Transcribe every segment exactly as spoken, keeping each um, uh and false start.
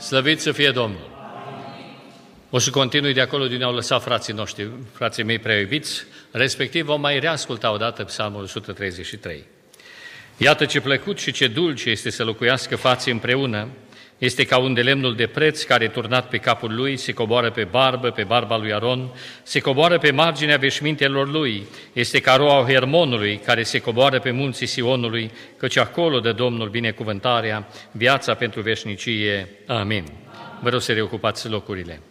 Slăvit să fie Domnul! O să continui de acolo de unde au lăsat frații noștri, frații mei prea iubiți, respectiv vom mai reasculta odată Psalmul o sută treizeci și trei. Iată ce plăcut și ce dulce este să locuiască fații împreună, este ca un de lemnul de preț care, turnat pe capul lui, se coboară pe barbă, pe barba lui Aron, se coboară pe marginea veșmintelor lui, este ca roa Hermonului care se coboară pe munții Sionului, căci acolo dă Domnul binecuvântarea, viața pentru veșnicie. Amin. Vă rog să reocupați locurile.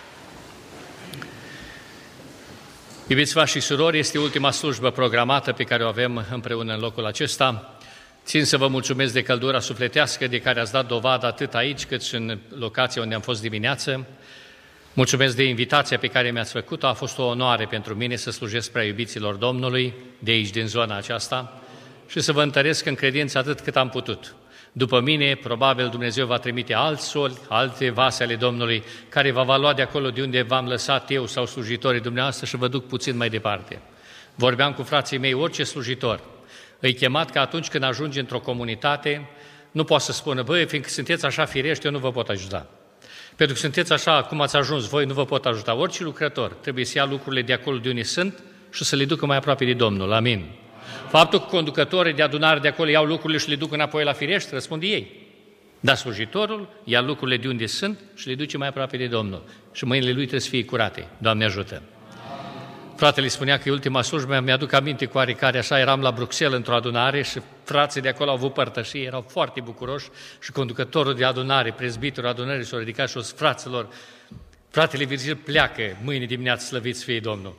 Iubiți frați și surori, este ultima slujbă programată pe care o avem împreună în locul acesta. Țin să vă mulțumesc de căldura sufletească de care ați dat dovadă atât aici cât și în locația unde am fost dimineață. Mulțumesc de invitația pe care mi-ați făcut-o. A fost o onoare pentru mine să slujesc prea iubiților Domnului de aici, din zona aceasta, și să vă întăresc în credință atât cât am putut. După mine, probabil Dumnezeu va trimite alți soli, alte vase ale Domnului, care va lua de acolo de unde v-am lăsat eu sau slujitorii dumneavoastră și vă duc puțin mai departe. Vorbeam cu frații mei, orice slujitor îi chemat că atunci când ajunge într-o comunitate, nu poate să spună, băi, fiindcă sunteți așa firești, eu nu vă pot ajuta. Pentru că sunteți așa cum ați ajuns voi, nu vă pot ajuta. Orice lucrător trebuie să ia lucrurile de acolo de unde sunt și să le ducă mai aproape de Domnul. Amin. Faptul că conducătorii de adunare de acolo iau lucrurile și le duc înapoi la firești, răspund ei. Dar slujitorul ia lucrurile de unde sunt și le duce mai aproape de Domnul. Și mâinile lui trebuie să fie curate. Doamne ajută! Fratele spunea că e ultima slujbă, mi-aduc aminte cu oarecare, așa eram la Bruxelles într-o adunare și frații de acolo au avut părtășie, erau foarte bucuroși și conducătorul de adunare, prezbiterul adunării s-a ridicat și o spus, fraților, fratele Virgil pleacă mâine dimineață, slăviți fie Domnul.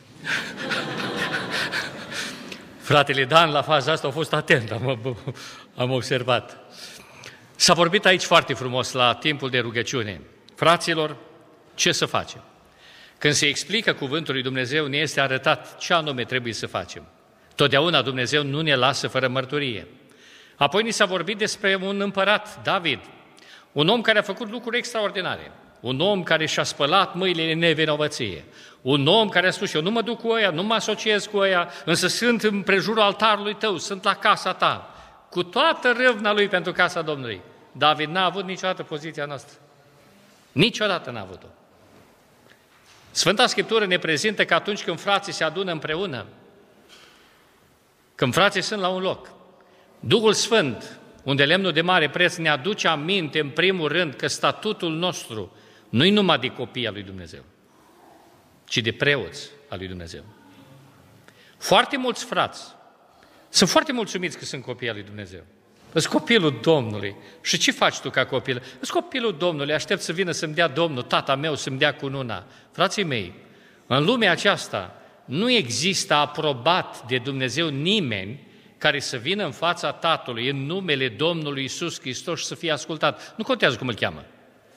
Fratele Dan la faza asta a fost atent, am, am observat. S-a vorbit aici foarte frumos la timpul de rugăciune. Fraților, ce să facem? Când se explică cuvântul lui Dumnezeu, ne este arătat ce anume trebuie să facem. Totdeauna Dumnezeu nu ne lasă fără mărturie. Apoi ni s-a vorbit despre un împărat, David, un om care a făcut lucruri extraordinare, un om care și-a spălat mâinile în nevinovăție, un om care a spus, eu nu mă duc cu ăia, nu mă asociez cu ăia, însă sunt în prejurul altarului tău, sunt la casa ta, cu toată râvna lui pentru casa Domnului. David n-a avut niciodată poziția noastră. Niciodată n-a avut-o. Sfânta Scriptură ne prezintă că atunci când frații se adună împreună, când frații sunt la un loc, Duhul Sfânt, unde lemnul de mare preț, ne aduce aminte în primul rând că statutul nostru nu-i numai de copii al lui Dumnezeu, ci de preoți al lui Dumnezeu. Foarte mulți frați sunt foarte mulțumiți că sunt copii al lui Dumnezeu. Îți copilul Domnului. Și ce faci tu ca copil? Îți copilul Domnului, aștept să vină să-mi dea Domnul, tata meu să-mi dea cununa. Frații mei, în lumea aceasta nu există aprobat de Dumnezeu nimeni care să vină în fața Tatălui în numele Domnului Iisus Hristos și să fie ascultat. Nu contează cum îl cheamă.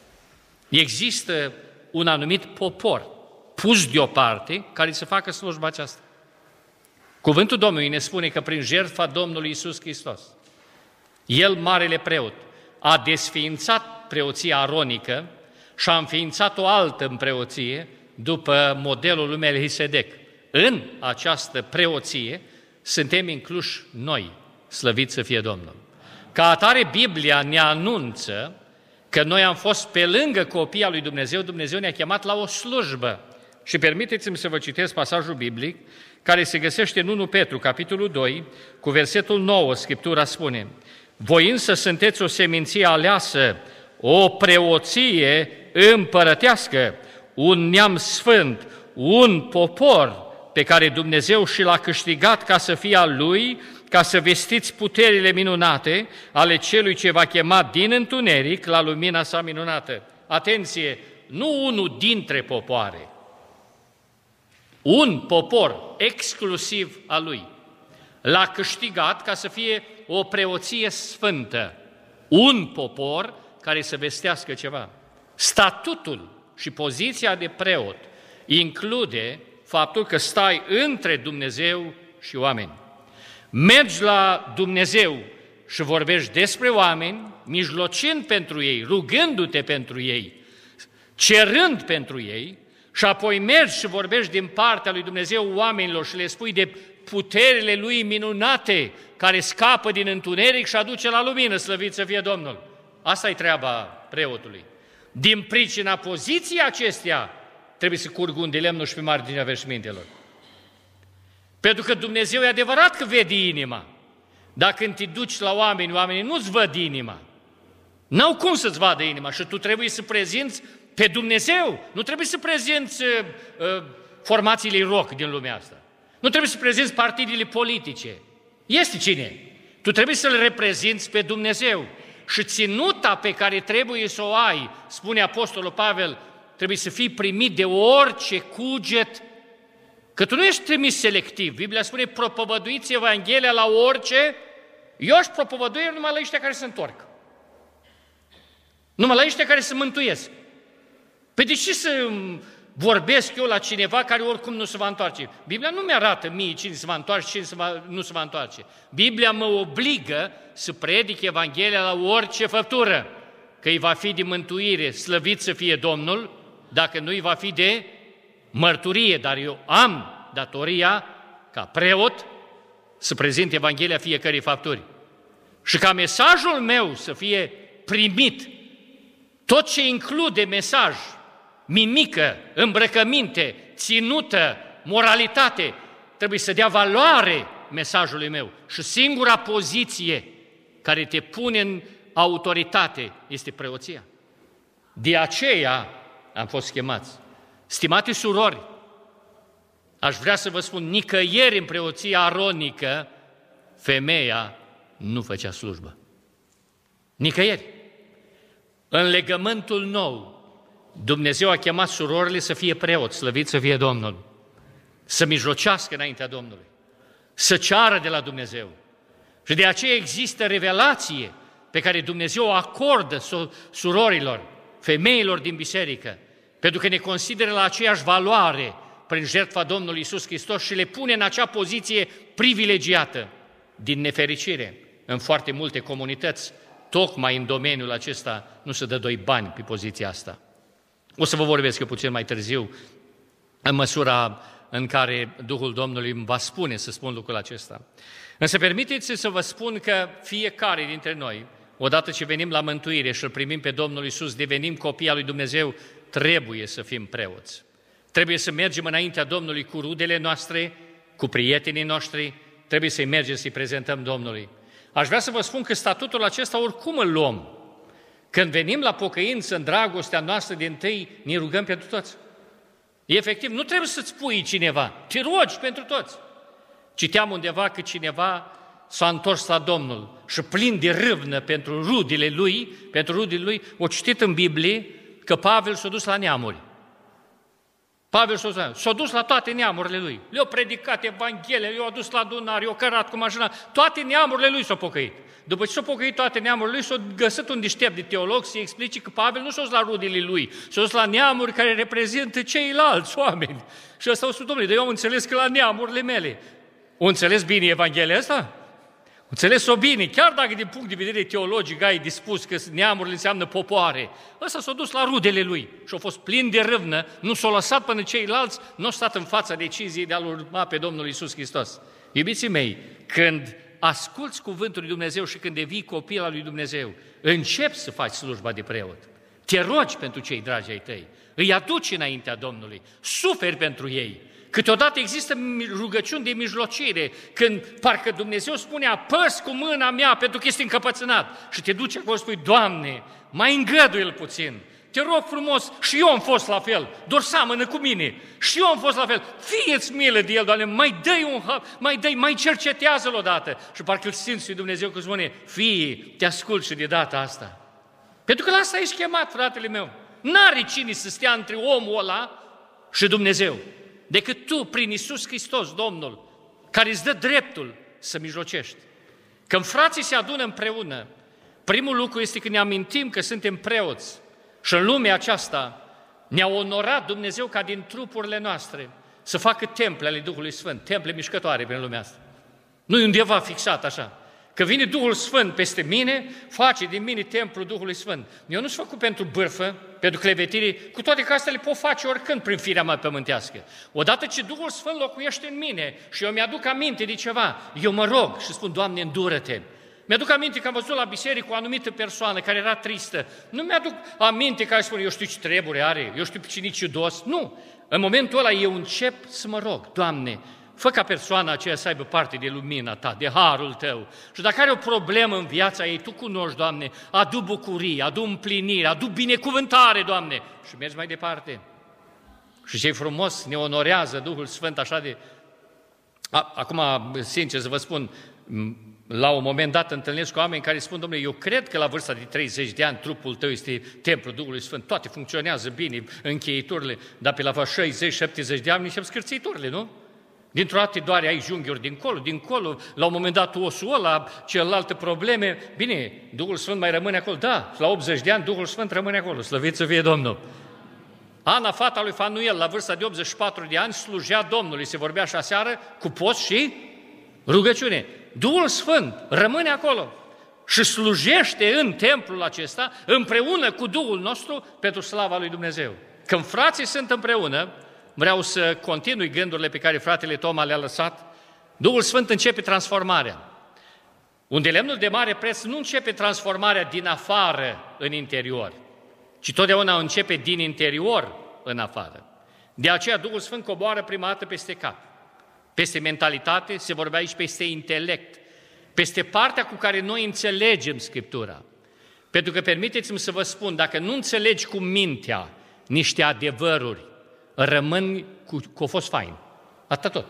Există un anumit popor pus deoparte care să facă slujba aceasta. Cuvântul Domnului ne spune că prin jertfa Domnului Iisus Hristos, El, marele preot, a desființat preoția aronică și a înființat o altă preoție după modelul lui Melchisedec. În această preoție suntem incluși noi, slăvit să fie Domnul. Ca atare, Biblia ne anunță că noi am fost pe lângă copiii al lui Dumnezeu, Dumnezeu ne-a chemat la o slujbă. Și permiteți-mi să vă citesc pasajul biblic care se găsește în întâi Petru, capitolul doi, cu versetul nouă, Scriptura spune: voi însă sunteți o seminție aleasă, o preoție împărătească, un neam sfânt, un popor pe care Dumnezeu și l-a câștigat ca să fie al Lui, ca să vestiți puterile minunate ale Celui ce va chema din întuneric la lumina sa minunată. Atenție, nu unul dintre popoare, un popor exclusiv al Lui. L-a câștigat ca să fie o preoție sfântă, un popor care să vestească ceva. Statutul și poziția de preot include faptul că stai între Dumnezeu și oameni. Mergi la Dumnezeu și vorbești despre oameni, mijlocind pentru ei, rugându-te pentru ei, cerând pentru ei, și apoi mergi și vorbești din partea lui Dumnezeu oamenilor și le spui de puterile Lui minunate care scapă din întuneric și aduce la lumină, slăvit să fie Domnul. Asta e treaba preotului. Din pricina poziției acesteia trebuie să curgă un de lemnul și pe marginea veșmintelor. Pentru că Dumnezeu e adevărat că vede inima. Dar când te duci la oameni, oamenii nu-ți văd inima. N-au cum să-ți vadă inima și tu trebuie să prezinți pe Dumnezeu. Nu trebuie să prezinți uh, uh, formațiile rock din lumea asta. Nu trebuie să prezinți partidele politice. Este cine? Tu trebuie să-L reprezinți pe Dumnezeu. Și ținuta pe care trebuie să o ai, spune Apostolul Pavel, trebuie să fii primit de orice cuget, că tu nu ești trimis selectiv. Biblia spune, propovăduiți Evanghelia la orice, eu aș propovădui numai la ăștia care se întorc. Numai la ăștia care se mântuiesc. Păi de ce să vorbesc eu la cineva care oricum nu se va întoarce? Biblia nu mi-arată mie cine se va întoarce, cine se va, nu se va întoarce. Biblia mă obligă să predic Evanghelia la orice făptură, că îi va fi de mântuire, slăvit să fie Domnul, dacă nu îi va fi de mărturie, dar eu am datoria, ca preot, să prezint Evanghelia fiecărei fapturi. Și ca mesajul meu să fie primit, tot ce include mesaj, mimică, îmbrăcăminte, ținută, moralitate, trebuie să dea valoare mesajului meu. Și singura poziție care te pune în autoritate este preoția. De aceea am fost chemați. Stimate surori, aș vrea să vă spun, nicăieri în preoția aronică, femeia nu făcea slujbă. Nicăieri. În legământul nou, Dumnezeu a chemat surorile să fie preoți, slăvit să fie Domnul, să mijlocească înaintea Domnului, să ceară de la Dumnezeu. Și de aceea există revelație pe care Dumnezeu o acordă surorilor, femeilor din biserică, pentru că ne consideră la aceeași valoare prin jertfa Domnului Iisus Hristos și le pune în acea poziție privilegiată. Din nefericire, în foarte multe comunități, tocmai în domeniul acesta nu se dă doi bani pe poziția asta. O să vă vorbesc eu puțin mai târziu, în măsura în care Duhul Domnului îmi va spune să spun lucrul acesta. Însă permiteți să vă spun că fiecare dintre noi, odată ce venim la mântuire și îl primim pe Domnul Iisus, devenim copii al lui Dumnezeu, trebuie să fim preoți. Trebuie să mergem înaintea Domnului cu rudele noastre, cu prietenii noștri, trebuie să-i mergem să-i prezentăm Domnului. Aș vrea să vă spun că statutul acesta oricum îl luăm. Când venim la pocăință în dragostea noastră dintâi, ne rugăm pentru toți. Efectiv, nu trebuie să-ți pui cineva, te rogi pentru toți. Citeam undeva că cineva s-a întors la Domnul și plin de râvnă pentru rudele lui, pentru rudele lui, o citit în Biblie că Pavel s-a dus la neamuri. Pavel s-a dus, s-a dus la toate neamurile lui. Le-a predicat Evanghelia, le-a adus la adunare, le-a cărat cu mașina, toate neamurile lui s-au pocăit. După ce s-au pocăit toate neamurile lui, s-a găsit un deștept de teolog să-i explice că Pavel nu s-a dus la rudele lui, s-a dus la neamuri care reprezintă ceilalți oameni. Și ăsta o spus, domnule, dar eu am înțeles că la neamurile mele. O înțeles bine Evanghelia asta? O înțeles-o bine, chiar dacă din punct de vedere teologic ai dispus că neamurile înseamnă popoare. Ăsta s-a dus la rudele lui și a fost plin de râvnă, nu s-a lăsat până ceilalți, nu a stat în fața deciziei de a-L urma pe Domnul Iisus Hristos. Iubiții mei, când asculți cuvântul lui Dumnezeu și când devii copil al lui Dumnezeu, începi să faci slujba de preot. Te rogi pentru cei dragi ai tăi, îi aduci înaintea Domnului, suferi pentru ei. Câteodată există rugăciuni de mijlocire, când parcă Dumnezeu spune, apăs cu mâna mea pentru că este încăpățânat. Și te duci acolo și spui, Doamne, mai îngăduie-l puțin. Te rog frumos, și eu am fost la fel, doar seamănă cu mine. Și eu am fost la fel, fie-ți milă de el, Doamne, mai dă-i un mai dă-i, mai cercetează-l odată. Și parcă îl simți lui Dumnezeu că spune, fie, te ascult și de data asta. Pentru că la asta ești chemat, fratele meu. N-are cine să stea între omul ăla și Dumnezeu, decât tu, prin Iisus Hristos, Domnul, care îți dă dreptul să mijlocești. Când frații se adună împreună, primul lucru este că ne amintim că suntem preoți și în lumea aceasta ne-a onorat Dumnezeu ca din trupurile noastre să facă temple ale Duhului Sfânt, temple mișcătoare prin lumea asta. Nu e undeva fixat așa. Că vine Duhul Sfânt peste mine, face din mine templul Duhului Sfânt. Eu nu sunt făcut pentru bârfă, pentru clevetire, cu toate că astea le pot face oricând prin firea mea pământească. Odată ce Duhul Sfânt locuiește în mine și eu mi-aduc aminte de ceva, eu mă rog și spun, Doamne, îndură-te. Mi-aduc aminte că am văzut la biserică o anumită persoană care era tristă. Nu mi-aduc aminte că aș spune, eu știu ce treburi are, eu știu pe cine ciudos. Nu. În momentul ăla eu încep să mă rog, Doamne, fă ca persoana aceea să aibă parte de lumina Ta, de harul Tău. Și dacă are o problemă în viața ei, Tu cunoști, Doamne, adu bucurie, adu împlinire, adu binecuvântare, Doamne. Și mergi mai departe. Și ce frumos ne onorează Duhul Sfânt așa de... Acum, sincer să vă spun, la un moment dat întâlnesc cu oameni care spun, domnule, eu cred că la vârsta de treizeci de ani trupul tău este templul Duhului Sfânt, toate funcționează bine, încheieturile, dar pe la șaizeci șaptezeci de ani încep scârțiturile, nu? Dintr-o dată doare ai junghiuri dincolo, dincolo, la un moment dat osul ăla, celelalte probleme, bine, Duhul Sfânt mai rămâne acolo, da, la optzeci de ani Duhul Sfânt rămâne acolo, slăvit să fie Domnul. Ana, fata lui Fanuel, la vârsta de optzeci și patru de ani, slujea Domnului, se vorbea și aseară cu post și rugăciune. Duhul Sfânt rămâne acolo și slujește în templul acesta împreună cu Duhul nostru pentru slava lui Dumnezeu. Când frații sunt împreună, vreau să continui gândurile pe care fratele Toma le-a lăsat, Duhul Sfânt începe transformarea. Unde lemnul de mare preț nu începe transformarea din afară în interior, ci totdeauna începe din interior în afară. De aceea Duhul Sfânt coboară prima dată peste cap, peste mentalitate, se vorbea aici peste intelect, peste partea cu care noi înțelegem Scriptura. Pentru că, permiteți-mi să vă spun, dacă nu înțelegi cu mintea niște adevăruri, rămân cu că a fost fain. Atât tot.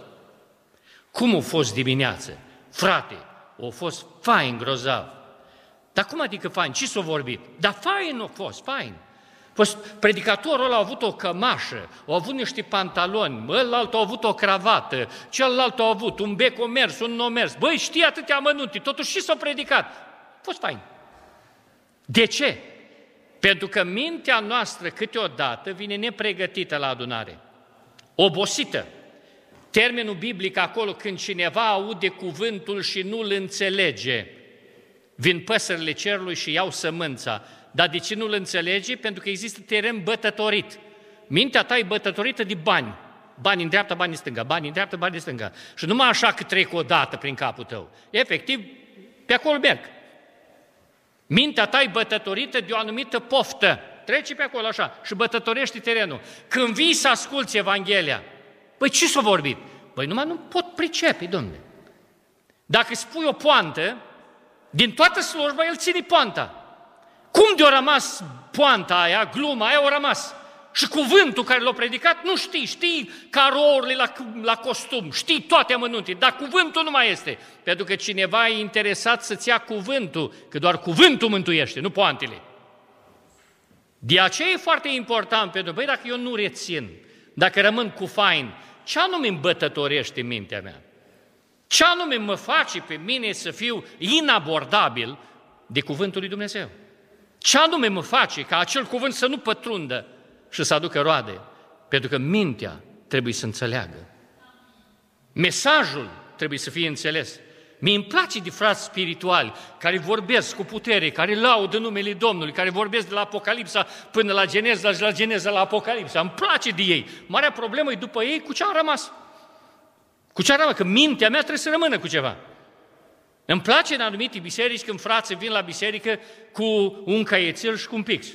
Cum a fost dimineață? Frate, a fost fain, grozav. Dar cum adică fain? Ce s-a vorbit? Dar fain a fost, fain. Păi predicatorul ăla a avut o cămașă, a avut niște pantaloni, ălalt a avut o cravată, celălalt a avut un bec o mers, un nu mers. Băi, știi atâtea amănunte, totuși și s-a predicat. A fost fain. De ce? Pentru că mintea noastră câteodată vine nepregătită la adunare, obosită. Termenul biblic acolo, când cineva aude cuvântul și nu-l înțelege, vin păsările cerului și iau sămânța. Dar de ce nu-l înțelege? Pentru că există teren bătătorit. Mintea ta e bătătorită de bani. Bani în dreapta, bani în stânga, bani în dreapta, bani în stânga. Și numai așa că trec o dată prin capul tău. Efectiv, pe acolo merg. Mintea ta e bătătorită de o anumită poftă. Trece pe acolo așa și bătătorește terenul. Când vii să asculți Evanghelia, păi ce s-a vorbit? Păi numai nu pot pricepe, domnule. Dacă spui o poantă, din toată slujba el ține poanta. Cum de-a rămas poanta aia, gluma aia, a rămas? Și cuvântul care l-a predicat nu știi, știi carourile la, la costum, știi toate amănunte, dar cuvântul nu mai este. Pentru că cineva e interesat să-ți ia cuvântul, că doar cuvântul mântuiește, nu poantele. De aceea e foarte important, pentru că, băi, dacă eu nu rețin, dacă rămân cu fain, ce anume îmi bătătorește mintea mea? Ce anume mă face pe mine să fiu inabordabil de cuvântul lui Dumnezeu? Ce anume mă face ca acel cuvânt să nu pătrundă și să aducă roade? Pentru că mintea trebuie să înțeleagă. Mesajul trebuie să fie înțeles. Mie îmi place de frați spirituali care vorbesc cu putere, care laudă numele Domnului, care vorbesc de la Apocalipsa până la Geneza și la Geneza la Apocalipsa. Îmi place de ei. Marea problemă e după ei cu ce a rămas. Cu ce a rămas? Că mintea mea trebuie să rămână cu ceva. Îmi place în anumite biserici când frații vin la biserică cu un caietel și cu un pix.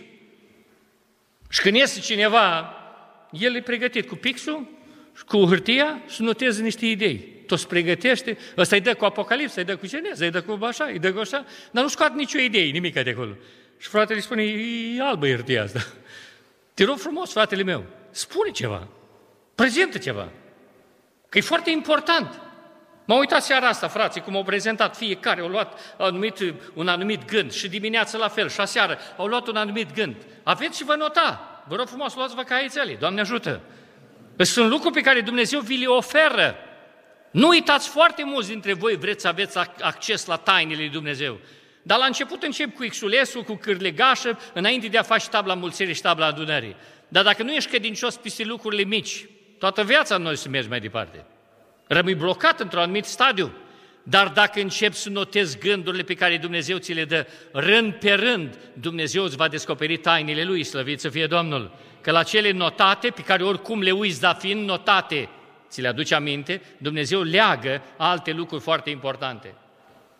Și când iese cineva, el e pregătit cu pixul și cu hârtia și notează niște idei. Tot se pregătește, ăsta îi dă cu Apocalipsa, îi dă cu Geneza, îi dă cu așa, îi dă cu așa, dar nu scoate nicio idee, nimic de acolo. Și fratele îi spune, e albă hârtia asta. Te rog frumos, fratele meu, spune ceva, prezintă ceva, că e foarte important. M-am uitat seara asta, frații, cum au prezentat fiecare, au luat anumit, un anumit gând și dimineața la fel și aseară au luat un anumit gând. Aveți și vă nota, vă rog frumos, luați-vă caiețele, Doamne ajută. Sunt lucruri pe care Dumnezeu vi le oferă. Nu uitați, foarte mulți dintre voi vreți să aveți acces la tainele lui Dumnezeu. Dar la început încep cu Xulescu, cu cârlegașă, înainte de a face tabla mulțirii și tabla adunării. Dar dacă nu ești credincios peste lucrurile mici, toată viața noi să mergi mai departe. Rămâi blocat într-un anumit stadiu. Dar dacă începi să notezi gândurile pe care Dumnezeu ți le dă, rând pe rând, Dumnezeu îți va descoperi tainele Lui, slăvit să fie Domnul. Că la cele notate, pe care oricum le uiți, dar fiind notate, ți le aduci aminte, Dumnezeu leagă alte lucruri foarte importante.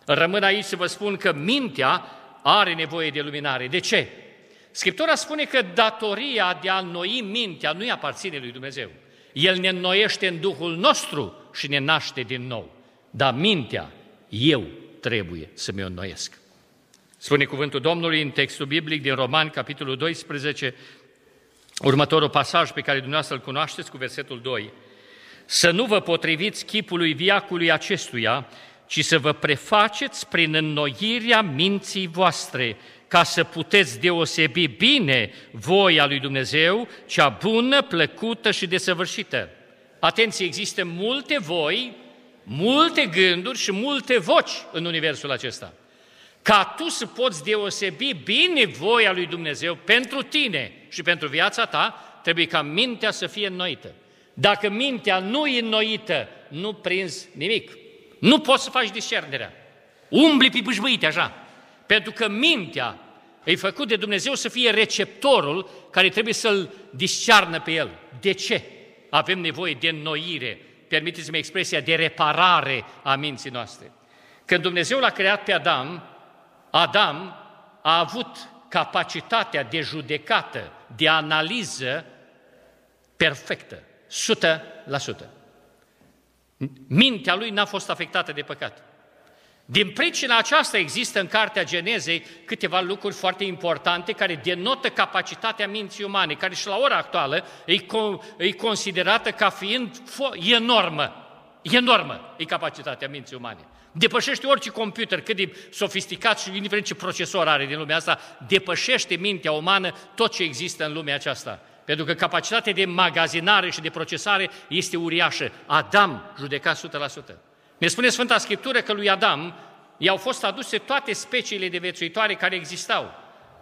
Rămân aici să vă spun că mintea are nevoie de luminare. De ce? Scriptura spune că datoria de a înnoi mintea nu-i aparține lui Dumnezeu. El ne înnoiește în Duhul nostru și ne naște din nou. Dar mintea, eu trebuie să mi-o înnoiesc. Spune cuvântul Domnului în textul biblic din Romani, capitolul doisprezece, următorul pasaj pe care dumneavoastră îl cunoașteți cu versetul doi. Să nu vă potriviți chipului viacului acestuia, ci să vă prefaceți prin înnoirea minții voastre, ca să puteți deosebi bine voia lui Dumnezeu, cea bună, plăcută și desăvârșită. Atenție, există multe voi, multe gânduri și multe voci în universul acesta. Ca tu să poți deosebi bine voia lui Dumnezeu pentru tine și pentru viața ta, trebuie ca mintea să fie înnoită. Dacă mintea nu e înnoită, nu prinzi nimic. Nu poți să faci discernerea. Umbli pe bâșbâite așa. Pentru că mintea e făcut de Dumnezeu să fie receptorul care trebuie să-l discearnă pe el. De ce? Avem nevoie de înnoire, permiteți-mi expresia, de reparare a minții noastre. Când Dumnezeu l-a creat pe Adam, Adam a avut capacitatea de judecată, de analiză perfectă, o sută la sută. Mintea lui n-a fost afectată de păcat. Din pricina aceasta există în Cartea Genezei câteva lucruri foarte importante care denotă capacitatea minții umane, care și la ora actuală e considerată ca fiind enormă. Enormă e capacitatea minții umane. Depășește orice computer, cât de sofisticat și indiferent ce procesor are din lumea asta, depășește mintea umană tot ce există în lumea aceasta. Pentru că capacitatea de magazinare și de procesare este uriașă. Adam judeca o sută la sută. Ne spune Sfânta Scriptură că lui Adam i-au fost aduse toate speciile de viețuitoare care existau.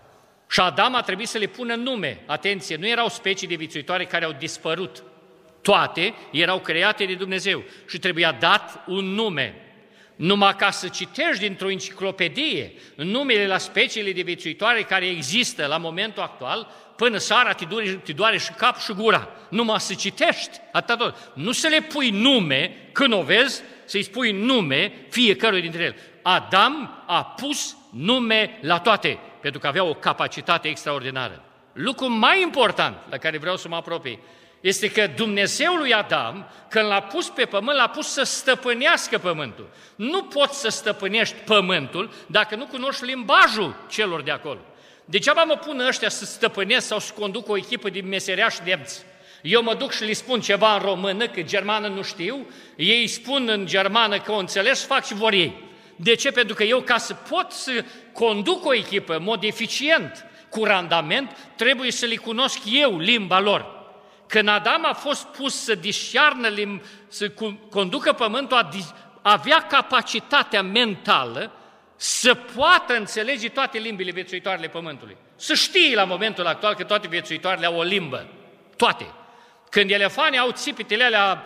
Și Adam a trebuit să le pună nume. Atenție, nu erau specii de viețuitoare care au dispărut. Toate erau create de Dumnezeu și trebuia dat un nume. Numai ca să citești dintr-o enciclopedie numele la speciile de viețuitoare care există la momentul actual, până seara te doare, te doare și cap și gura. Numai să citești, atât tot. Nu să le pui nume, când o vezi, să-i spui nume fiecărui dintre ele. Adam a pus nume la toate, pentru că avea o capacitate extraordinară. Lucrul mai important la care vreau să mă apropii este că Dumnezeu lui Adam, când l-a pus pe pământ, l-a pus să stăpânească pământul. Nu poți să stăpânești pământul dacă nu cunoști limbajul celor de acolo. Degeaba mă pun ăștia să stăpânesc sau să conduc o echipă de meseriași nemți. Eu mă duc și le spun ceva în română, că germană nu știu, ei spun în germană că o înțeleg și fac și vor ei. De ce? Pentru că eu, ca să pot să conduc o echipă în mod eficient, cu randament, trebuie să le cunosc eu limba lor. Când Adam a fost pus să discearnă, limba, să conducă pământul, avea capacitatea mentală să poată înțelege toate limbile viețuitoarele pământului. Să știe la momentul actual că toate viețuitoarele au o limbă. Toate. Când elefanii au țipitele alea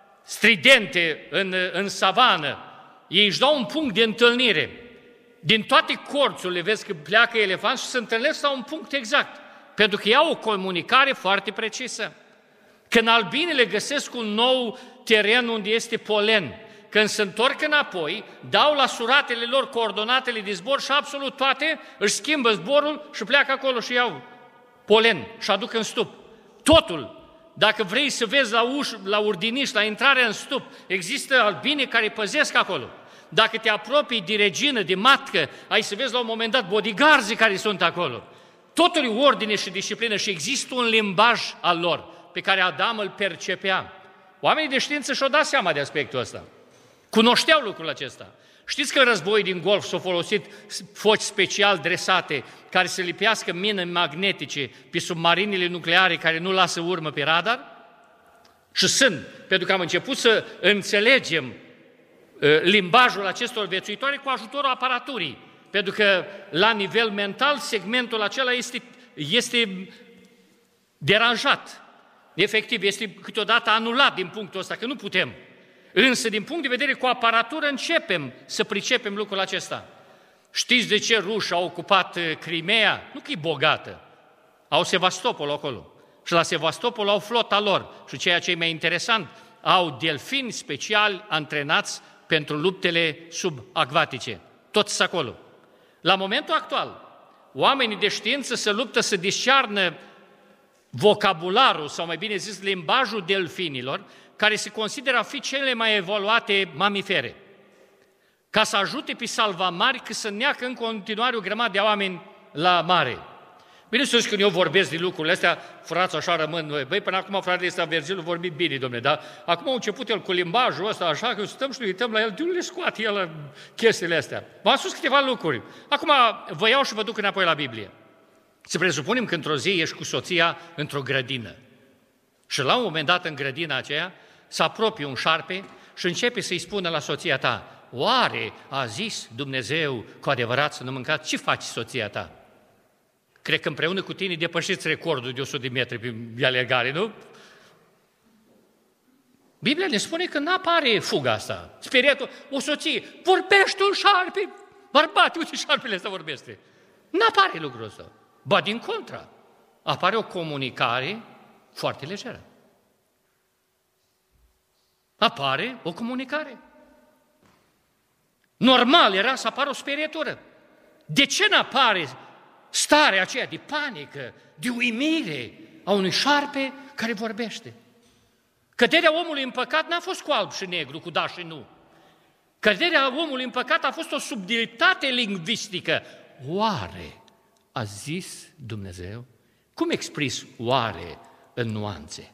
stridente în, în savană, ei își dau un punct de întâlnire. Din toate corțurile vezi că pleacă elefanți și se întâlnesc la un punct exact. Pentru că ei au o comunicare foarte precisă. Când albinele găsesc un nou teren unde este polen, când se întorc înapoi, dau la suratele lor coordonatele de zbor și absolut toate își schimbă zborul și pleacă acolo și iau polen și aduc în stup. Totul. Dacă vrei să vezi la, uș, la urdiniș, la intrarea în stup, există albine care păzesc acolo. Dacă te apropii de regină, de matcă, ai să vezi la un moment dat bodyguards care sunt acolo. Totul e ordine și disciplină și există un limbaj al lor pe care Adam îl percepea. Oamenii de știință și-au dat seama de aspectul ăsta. Cunoșteau lucrul acesta. Știți că în războiul din Golf s-au folosit foci special dresate care să lipească mine magnetice pe submarinele nucleare care nu lasă urmă pe radar? Și sunt, pentru că am început să înțelegem limbajul acestor viețuitoare cu ajutorul aparaturii. Pentru că la nivel mental segmentul acela este, este deranjat. Efectiv, este câteodată anulat din punctul ăsta, că nu putem. Însă, din punct de vedere cu aparatură, începem să pricepem lucrul acesta. Știți de ce rușii au ocupat Crimea? Nu că e bogată. Au Sevastopol acolo. Și la Sevastopol au flota lor. Și ceea ce e mai interesant, au delfini speciali antrenați pentru luptele subacvatice. toți acolo. La momentul actual, oamenii de știință se luptă să discearnă vocabularul, sau mai bine zis, limbajul delfinilor, care se consideră a fi cele mai evoluate mamifere, ca să ajute pe salvamari că să neacă în continuare o grămadă de oameni la mare. Bine să când eu vorbesc de lucrurile astea, frați, așa rămân noi. Băi, până acum fratele ăsta Vergil vorbit bine, domnule, dar acum a început el cu limbajul ăsta, așa că stăm și ne uităm la el, de unde le scoate el chestiile astea? V-am spus câteva lucruri. Acum vă iau și vă duc înapoi la Biblie. Să presupunem că într-o zi ești cu soția într-o grădină. Și la un moment dat în grădina aceea se apropie un șarpe și începe să-i spună la soția ta: oare a zis Dumnezeu cu adevărat să nu mâncați? Ce faci soția ta? Cred că împreună cu tine depășiți recordul de o sută de metri pe alergare, nu? Biblia ne spune că nu apare fuga asta. Speriatul, o soție, vorbește un șarpe, bărbate, uite șarpele ăsta vorbește. Nu apare lucrul ăsta. Ba din contra, apare o comunicare foarte lejeră. Apare o comunicare. Normal era să apară o sperietură. De ce nu apare starea aceea de panică, de uimire a unui șarpe care vorbește? Căderea omului în păcat n-a fost cu alb și negru, cu da și nu. Căderea omului în păcat a fost o subtilitate lingvistică. Oare a zis Dumnezeu? Cum expris oare în nuanțe?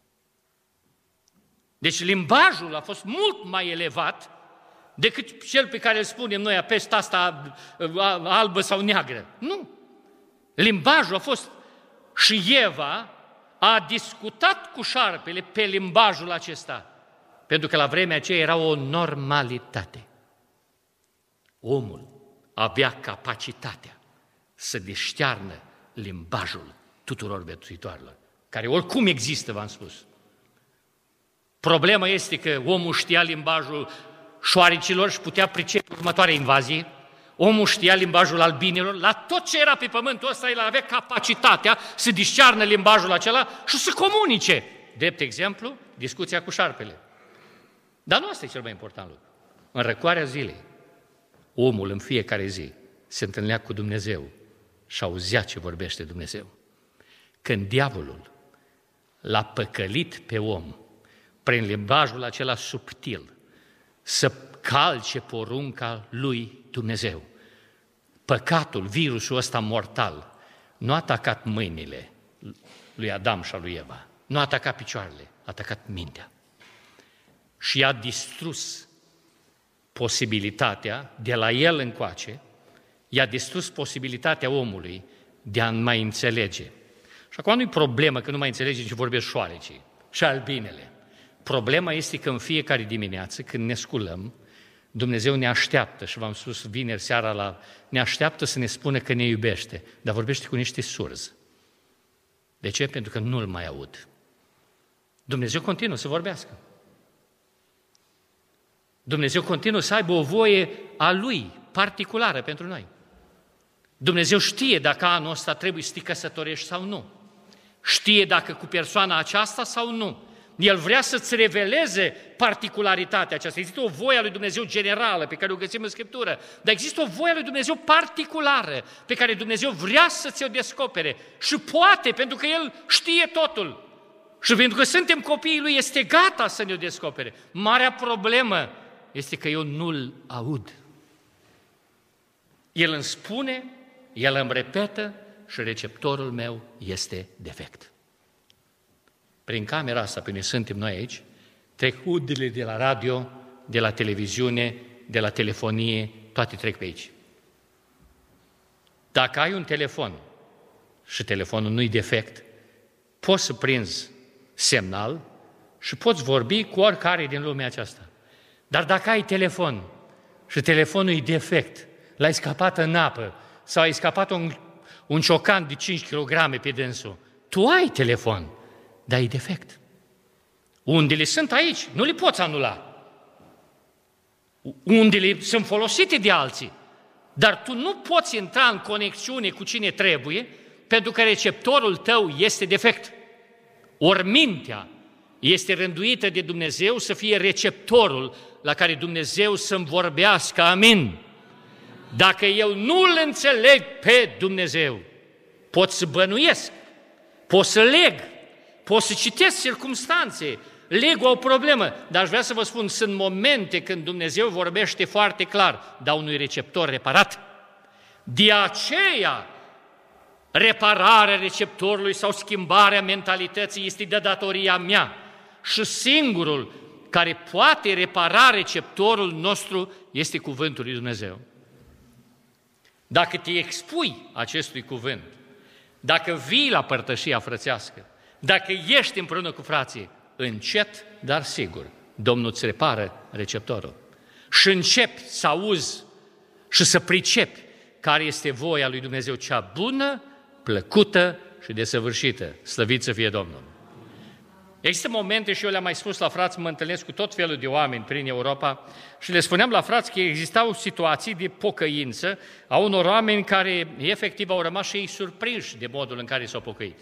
Deci limbajul a fost mult mai elevat decât cel pe care îl spunem noi, peste asta albă sau neagră. Nu. Limbajul a fost, și Eva a discutat cu șarpele pe limbajul acesta, pentru că la vremea aceea era o normalitate. Omul avea capacitatea să deștearnă limbajul tuturor viețuitoarelor, care oricum există, v-am spus. Problema este că omul știa limbajul șoaricilor și putea pricepe următoarea invazie. Omul știa limbajul albinilor, la tot ce era pe pământul ăsta, el avea capacitatea să discearnă limbajul acela și să comunice. Drept exemplu, discuția cu șarpele. Dar nu asta e cel mai important lucru. În răcoarea zilei, omul în fiecare zi se întâlnea cu Dumnezeu și auzea ce vorbește Dumnezeu. Când diavolul l-a păcălit pe om prin limbajul acela subtil, să calce porunca lui Dumnezeu. Păcatul, virusul ăsta mortal, nu a atacat mâinile lui Adam și a lui Eva, nu a atacat picioarele, a atacat mintea. Și a distrus posibilitatea, de la el încoace, i-a distrus posibilitatea omului de a mai înțelege. Și acum nu-i problemă că nu mai înțelege ce vorbesc șoarecii și albinele. Problema este că în fiecare dimineață, când ne sculăm, Dumnezeu ne așteaptă, și v-am spus vineri seara, la, ne așteaptă să ne spună că ne iubește, dar vorbește cu niște surzi. De ce? Pentru că nu-L mai aud. Dumnezeu continuă să vorbească. Dumnezeu continuă să aibă o voie a Lui, particulară pentru noi. Dumnezeu știe dacă anul ăsta trebuie să te căsătorești sau nu. Știe dacă cu persoana aceasta sau nu. El vrea să-ți reveleze particularitatea aceasta. Există o voie a lui Dumnezeu generală pe care o găsim în Scriptură, dar există o voie a lui Dumnezeu particulară pe care Dumnezeu vrea să ți-o descopere. Și poate, pentru că El știe totul. Și pentru că suntem copiii Lui, este gata să ne-o descopere. Marea problemă este că eu nu-L aud. El îmi spune, El îmi repetă și receptorul meu este defect. Prin camera asta, pe unde suntem noi aici, trec udele de la radio, de la televiziune, de la telefonie, toate trec pe aici. Dacă ai un telefon și telefonul nu-i defect, poți să prinzi semnal și poți vorbi cu oricare din lumea aceasta. Dar dacă ai telefon și telefonul e defect, l-ai scăpat în apă sau ai scăpat un, un ciocan de cinci kilograme pe dânsul, tu ai telefon, dar e defect. Undele sunt aici, nu le poți anula. Undele sunt folosite de alții, dar tu nu poți intra în conexiune cu cine trebuie, pentru că receptorul tău este defect. Ori mintea este rânduită de Dumnezeu să fie receptorul la care Dumnezeu să-mi vorbească. Amin. Dacă eu nu-L înțeleg pe Dumnezeu, pot să bănuiesc, pot să leg, pot să citesc circumstanțe, leg o problemă, dar aș vrea să vă spun, sunt momente când Dumnezeu vorbește foarte clar, dar unui receptor reparat. De aceea, repararea receptorului sau schimbarea mentalității este de datoria mea și singurul care poate repara receptorul nostru este cuvântul lui Dumnezeu. Dacă te expui acestui cuvânt, dacă vii la părtășia frățească, dacă ești împreună cu frații, încet, dar sigur, Domnul îți repară receptorul. Și începi să auzi și să pricepi care este voia lui Dumnezeu, cea bună, plăcută și desăvârșită. Slăvit să fie Domnul! Există momente, și eu le-am mai spus la frați, mă întâlnesc cu tot felul de oameni prin Europa și le spuneam la frați că existau situații de pocăință a unor oameni care efectiv au rămas și ei surprinși de modul în care s-au pocăit.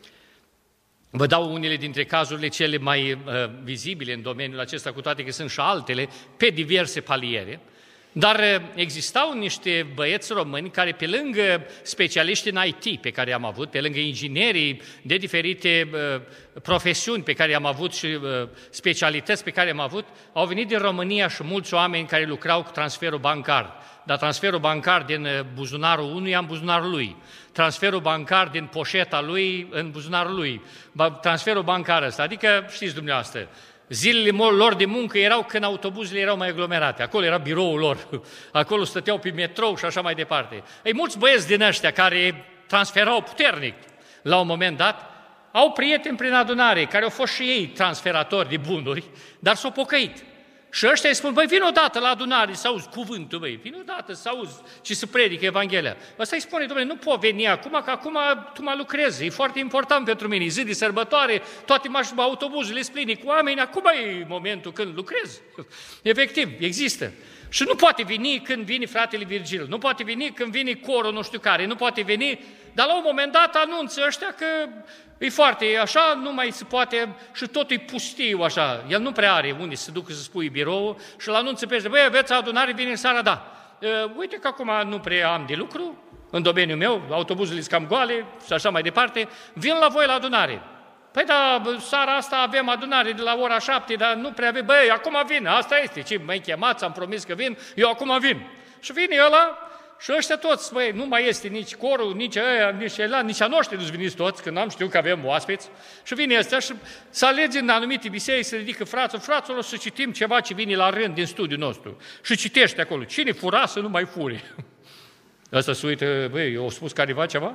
Vă dau unele dintre cazurile cele mai uh, vizibile în domeniul acesta, cu toate că sunt și altele, pe diverse paliere. Dar uh, existau niște băieți români care, pe lângă specialiști în I T pe care am avut, pe lângă inginerii de diferite uh, profesiuni pe care am avut și uh, specialități pe care am avut, au venit din România și mulți oameni care lucrau cu transferul bancar. Dar transferul bancar din buzunarul unuia în buzunarul lui, transferul bancar din poșeta lui în buzunarul lui, transferul bancar ăsta, adică știți dumneavoastră, zilele lor de muncă erau când autobuzele erau mai aglomerate, acolo era biroul lor, acolo stăteau pe metrou și așa mai departe. Ei, mulți băieți din ăștia care transferau puternic la un moment dat, au prieteni prin adunare care au fost și ei transferatori de bunuri, dar s-au pocăit. Și ăștia îi spun, băi, vin odată la adunare să auzi cuvântul, băi, vin odată să auzi și să predică Evanghelia. Ăsta îi spune, dom'le, nu pot veni acum, că acum tu mă lucrezi, e foarte important pentru mine, zi de sărbătoare, toate autobuzele sunt pline cu oameni, acum e momentul când lucrez. Efectiv, există. Și nu poate veni când vine fratele Virgil, nu poate veni când vine corul nu știu care, nu poate veni, dar la un moment dat anunță ăștia că e foarte așa, nu mai se poate și totul e pustiu așa. El nu prea are unde să ducă să spui birou și la anunță pe băi, aveți adunare, vine în seara, da. Uh, uite că acum nu prea am de lucru în domeniul meu, autobuzele sunt cam goale și așa mai departe, vin la voi la adunare. Păi da, seara asta avem adunare de la ora șapte, dar nu prea avem, băi, acum vin, asta este, ce m-ai chemat, am promis că vin, eu acum vin. Și vine ăla și ăștia toți, băi, nu mai este nici corul, nici ăia, nici ăla, nici a noștri nu-ți veniți toți, că n-am știut că avem oaspeți. Și vine ăsta și să alege în anumite biserici, să ridică frațul, frațul, o să citim ceva ce vine la rând din studiul nostru. Și citește acolo, cine fura să nu mai fure. Ăsta se uită, băi, eu au spus careva ceva?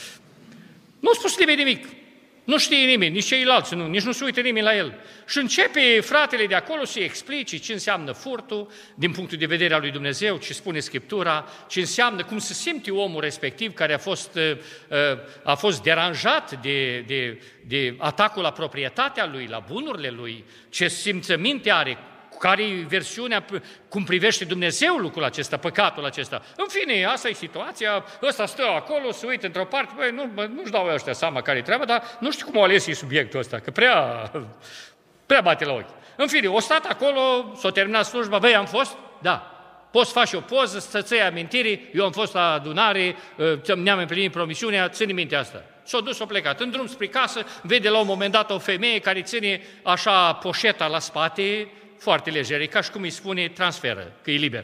Nu a spus nimeni nimic. Nu știe nimeni, nici ceilalți, nu, nici nu se uită nimeni la el. Și începe fratele de acolo să-i explice ce înseamnă furtul din punctul de vedere al lui Dumnezeu, ce spune Scriptura, ce înseamnă, cum se simte omul respectiv care a fost, a fost deranjat de, de, de atacul la proprietatea lui, la bunurile lui, ce simțăminte are, care e versiunea, cum privește Dumnezeu lucrul acesta, păcatul acesta. În fine, asta e situația, ăsta stă acolo, se uită într-o parte, băi, nu, nu-și dau ăștia seama care-i treaba, dar nu știu cum au ales ei subiectul ăsta, că prea, prea bate la ochi. În fine, o stat acolo, s-a terminat slujba, băi, am fost? Da. Poți să faci o poză, să-ți iei amintiri, eu am fost la adunare, ne-am împlinit promisiunea, ține minte asta. S-a dus, s-a plecat. În drum spre casă, vede la un moment dat o femeie care ține așa poșeta la spate, foarte lejer, ca și cum îi spune, transferă, că e liber.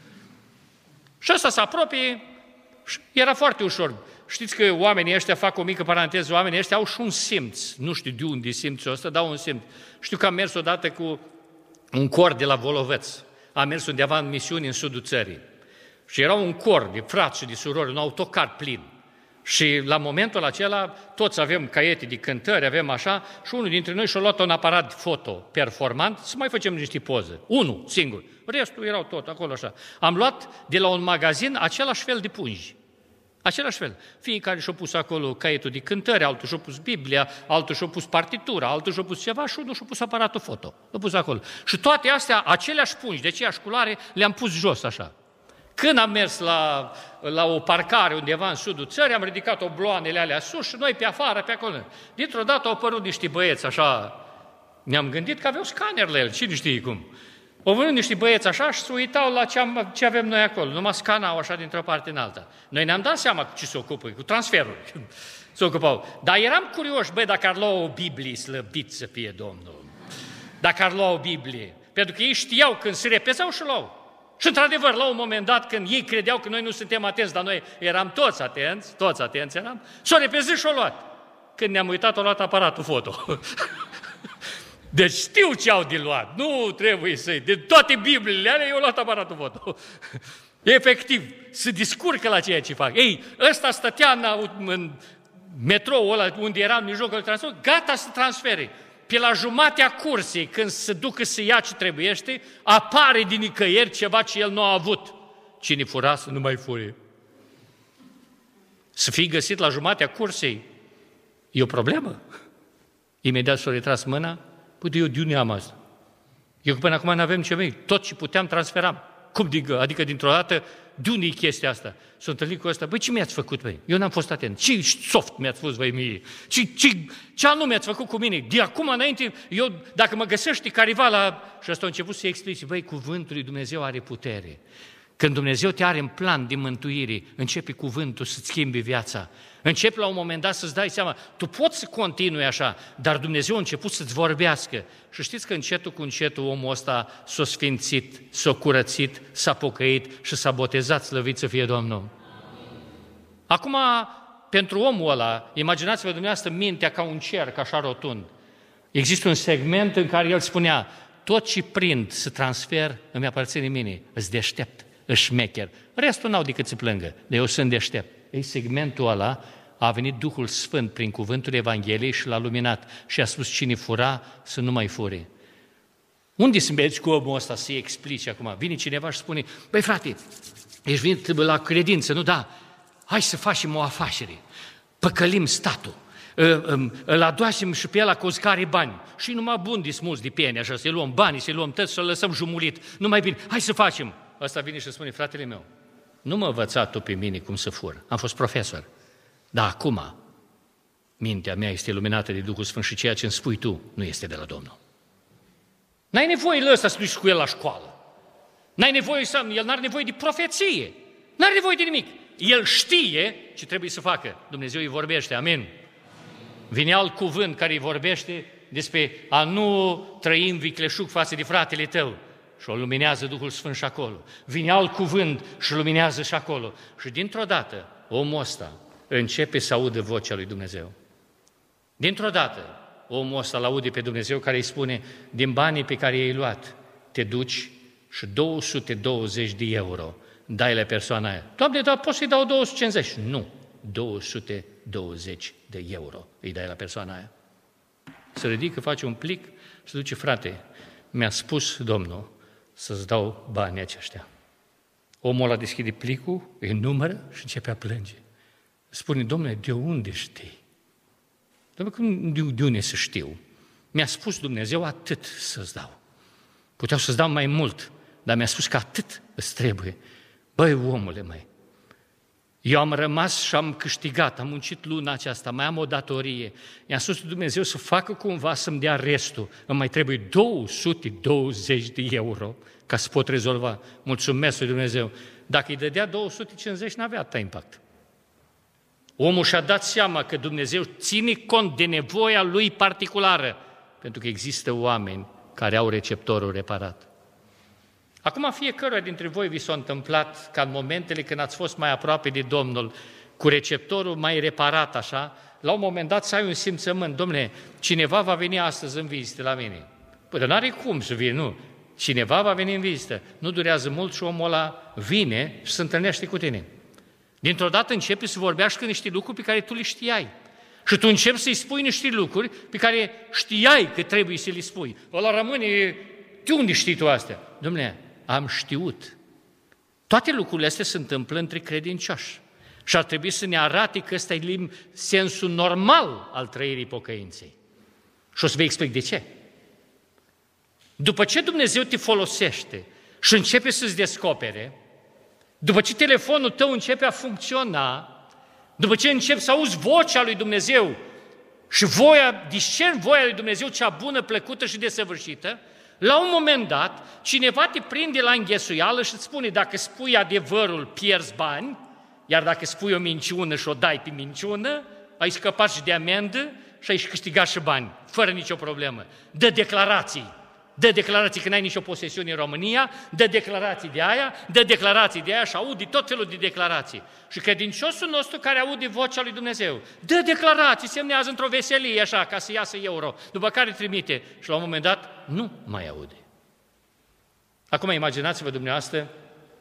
Și ăsta se apropie și era foarte ușor. Știți că oamenii ăștia, fac o mică paranteză, oamenii ăștia au și un simț, nu știu de unde simțul ăsta, dar un simț. Știu că am mers odată cu un cor de la Volovăț, am mers undeva în misiuni în sudul țării și era un cor de frați și de surori, un autocar plin. Și la momentul acela, toți avem caiete de cântări, avem așa, și unul dintre noi și-a luat un aparat foto performant să mai facem niște poze. Unul, singur. Restul erau tot acolo așa. Am luat de la un magazin același fel de pungi. Același fel. Fiecare și-a pus acolo caietul de cântări, altul și-a pus Biblia, altul și-a pus partitura, altul și-a pus ceva și unul și-a pus aparatul foto. L-a pus acolo. Și toate astea, aceleași pungi, de aceeași culoare, le-am pus jos așa. Când am mers la, la o parcare undeva în sudul țării, am ridicat obloanele alea sus și noi pe afară, pe acolo. Dintr-o dată au apărut niște băieți, așa, ne-am gândit că aveau scaner la el, cine știe cum. Au venit niște băieți așa și se uitau la ce, am, ce avem noi acolo, numai scanau așa dintr-o parte în alta. Noi ne-am dat seama cu ce se ocupă, cu transferul. Se ocupau. Dar eram curioși, băi, dacă ar lua o Biblie, slăbit să fie Domnul. Dacă ar lua o Biblie. Pentru că ei știau când se repezau și luau. Și într-adevăr, la un moment dat, când ei credeau că noi nu suntem atenți, dar noi eram toți atenți, toți atenți eram, s-au repezit și-o luat. Când ne-am uitat, au luat aparatul foto. Deci știu ce au de luat, nu trebuie să-i... De toate Bibliile alea, eu luat aparatul foto. Efectiv, se descurcă la ceea ce fac. Ei, ăsta stătea în, în metroul ăla unde era în mijlocul transport, gata să transfere. Pe la jumatea cursei, când se ducă să ia ce trebuiește, apare din nicăieri ceva ce el nu a avut. Cine fura să nu mai fure. Să fii găsit la jumatea cursei, e o problemă. Imediat s-a retras mâna, păi eu de unde am asta? Eu până acum nu avem ce mai, tot ce puteam transferam. Cum adică? Adică dintr-o dată, de unde e chestia asta? S-a întâlnit cu ăsta, băi, ce mi-ați făcut, băi? Eu n-am fost atent. Ce soft mi-ați spus, băi, mie? Ce, ce, ce anume mi-ați făcut cu mine? De acum înainte, eu, dacă mă găsești careva la... Și ăsta a început să explice, băi, cuvântul lui Dumnezeu are putere. Când Dumnezeu te are în plan de mântuire, începe cuvântul să-ți schimbi viața. Începi la un moment dat să-ți dai seama, tu poți să continui așa, dar Dumnezeu a început să-ți vorbească. Și știți că încetul cu încetul omul ăsta s-a sfințit, s-a curățit, s-a pocăit și s-a botezat, slăvit să fie Domnul. Acum, pentru omul ăla, imaginați-vă dumneavoastră mintea ca un cerc așa rotund. Există un segment în care el spunea, tot ce prind să transfer îmi aparține mine, îți deștept, îți șmecher. Restul n-au decât să plângă, dar eu sunt deștept. Ei, segmentul ăla a venit Duhul Sfânt prin cuvântul Evangheliei și l-a luminat și a spus cine fura să nu mai fure. Unde să mergi cu omul ăsta să-i explici acum? Vine cineva și spune, băi frate, ești venit la credință, nu? Da, hai să facem o afacere, păcălim statul, îl aducem și pe ăla cu care bani și numai bun de smuls de pieni, așa, să-i luăm banii, să-i luăm tăți, să-l lăsăm jumulit, nu mai bine, hai să facem. Ăsta vine și spune, fratele meu, nu mă învăța tu pe mine cum să fur, am fost profesor, dar acum mintea mea este luminată de Duhul Sfânt și ceea ce îmi spui tu nu este de la Domnul. N-ai nevoie la ăsta să duci cu el la școală, n-ai nevoie să, el n-are nevoie de profeție, n-are nevoie de nimic, el știe ce trebuie să facă, Dumnezeu îi vorbește, amin. Vine alt cuvânt care îi vorbește despre a nu trăi în vicleșug față de fratele tău. Și o luminează Duhul Sfânt și acolo. Vine alt cuvânt și luminează și acolo. Și dintr-o dată, omul ăsta începe să audă vocea lui Dumnezeu. Dintr-o dată, omul ăsta l-aude pe Dumnezeu care îi spune, din banii pe care i-ai luat, te duci și două sute douăzeci de euro dai la persoana aia. Doamne, dar poți să-i dau două sute cincizeci? Nu, două sute douăzeci de euro îi dai la persoana aia. Se ridică, face un plic și duce, frate, mi-a spus Domnul să-ți dau banii aceștia. Omul ăla deschide plicul, îi numără și începe a plânge. Spune, Domnule, de unde știi? Domnule, de, de unde să știu? Mi-a spus Dumnezeu atât să-ți dau. Puteau să-ți dau mai mult, dar mi-a spus că atât îți trebuie. Băi, omule, măi, eu am rămas și am câștigat, am muncit luna aceasta, mai am o datorie. I-am spus Dumnezeu să facă cumva să-mi dea restul. Îmi mai trebuie două sute douăzeci de euro ca să pot rezolva. Mulțumesc lui Dumnezeu. Dacă îi dădea două sute cincizeci, n-avea atât impact. Omul și-a dat seama că Dumnezeu ține cont de nevoia lui particulară, pentru că există oameni care au receptorul reparat. Acum fiecăruia dintre voi vi s-a întâmplat ca în momentele când ați fost mai aproape de Domnul, cu receptorul mai reparat așa, la un moment dat să ai un simțământ, dom'le, cineva va veni astăzi în vizită la mine. Păi, dar n-are cum să vină, nu. Cineva va veni în vizită. Nu durează mult și omul ăla vine și se întâlnește cu tine. Dintr-o dată începe să vorbească niște lucruri pe care tu le știai. Și tu începi să-i spui niște lucruri pe care știai că trebuie să le spui. Ăla rămâne, de unde știi tu astea? Dom'le, am știut. Toate lucrurile astea se întâmplă între credincioși. Și ar trebui să ne arate că ăsta e sensul normal al trăirii pocăinței. Și o să vă explic de ce. După ce Dumnezeu te folosește și începe să-ți descopere, după ce telefonul tău începe a funcționa, după ce începi să auzi vocea lui Dumnezeu și voia, discern voia lui Dumnezeu cea bună, plăcută și desăvârșită, La un moment dat, cineva te prinde la înghesuială și îți spune, dacă spui adevărul, pierzi bani, iar dacă spui o minciună și o dai pe minciună, ai scăpat și de amendă și ai și câștigat și bani, fără nicio problemă. Dă declarații. Dă declarații că n-ai nicio posesiune în România, dă declarații de aia, dă declarații de aia și aude tot felul de declarații. Și credinciosul nostru care aude vocea lui Dumnezeu, dă declarații, semnează într-o veselie așa, ca să iasă euro, după care trimite și la un moment dat nu mai aude. Acum imaginați-vă dumneavoastră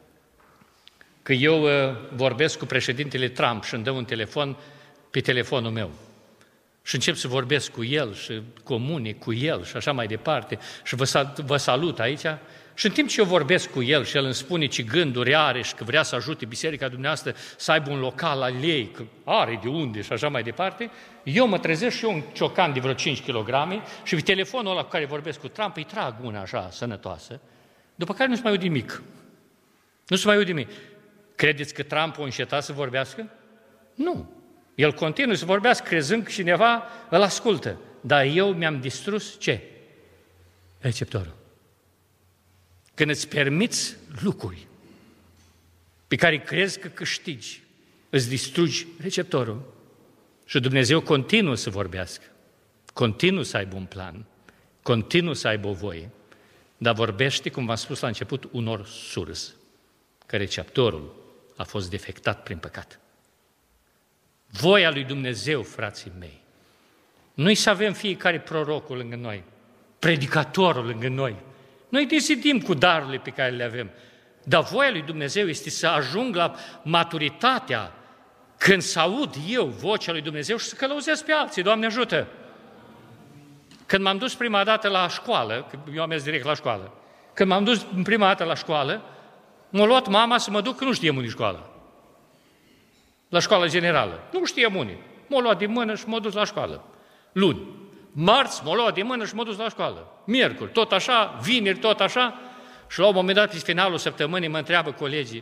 că eu uh, vorbesc cu președintele Trump și îmi dă un telefon pe telefonul meu. Și încep să vorbesc cu el și comunic cu el și așa mai departe și vă, vă salut aici. Și în timp ce eu vorbesc cu el și el îmi spune ce gânduri are și că vrea să ajute biserica dumneavoastră să aibă un local al ei, că are de unde și așa mai departe, eu mă trezesc și eu un ciocan de vreo cinci kilograme și pe telefonul ăla cu care vorbesc cu Trump îi trag una așa sănătoasă, după care nu se mai aude nimic. Nu se mai aude nimic. Credeți că Trump o încetat să vorbească? Nu. El continuă să vorbească crezând că cineva îl ascultă. Dar eu mi-am distrus ce? Receptorul. Când îți permiți lucruri pe care crezi că câștigi, îți distrugi receptorul. Și Dumnezeu continuă să vorbească, continuă să aibă un plan, continuă să aibă o voie, dar vorbește, cum v-am spus la început, unor surzi, că receptorul a fost defectat prin păcat. Voia lui Dumnezeu, frații mei, nu-i să avem fiecare prorocul lângă noi, predicatorul lângă noi. Noi decidim cu darurile pe care le avem. Dar voia lui Dumnezeu este să ajung la maturitatea când să aud eu vocea lui Dumnezeu și să călăuzesc pe alții. Doamne ajută! Când m-am dus prima dată la școală, că eu am mers direct la școală, când m-am dus prima dată la școală, m-a luat mama să mă duc, că nu știam unde școală. La școală generală. Nu știam unde. M-a luat de mână și m-a dus la școală. Luni. Marți m-a luat de mână și m-a dus la școală. Miercuri, tot așa, vineri, tot așa. Și la un moment dat, pe finalul săptămânii, mă întreabă colegii,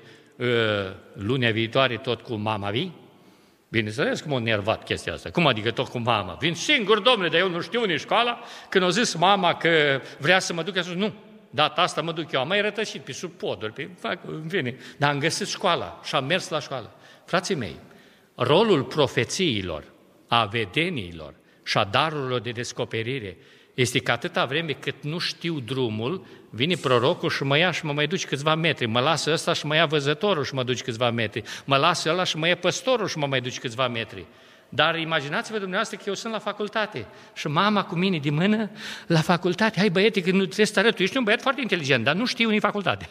lunea viitoare tot cu mama vii? Bineînțeles că m-a nervat chestia asta. Cum adică tot cu mama? Vin singur, domnule, dar eu nu știu unde școala. Când a zis mama că vrea să mă duc, a zis, nu, data asta mă duc eu. Am mai rătășit pe sub poduri, pe, fac, în fine. Dar am găsit școala și am mers la școală. Frații mei, rolul profețiilor, a vedeniilor și a darurilor de descoperire este că atâta vreme cât nu știu drumul, vine prorocul și mă ia și mă mai duce câțiva metri, mă lasă ăsta și mă ia văzătorul și mă duce câțiva metri, mă lasă ăla și mă ia păstorul și mă mai duce câțiva metri. Dar imaginați-vă dumneavoastră că eu sunt la facultate și mama cu mine de mână la facultate. Hai băiete, că nu trebuie să te arăt, tu ești un băiat foarte inteligent, dar nu știi unde e facultatea.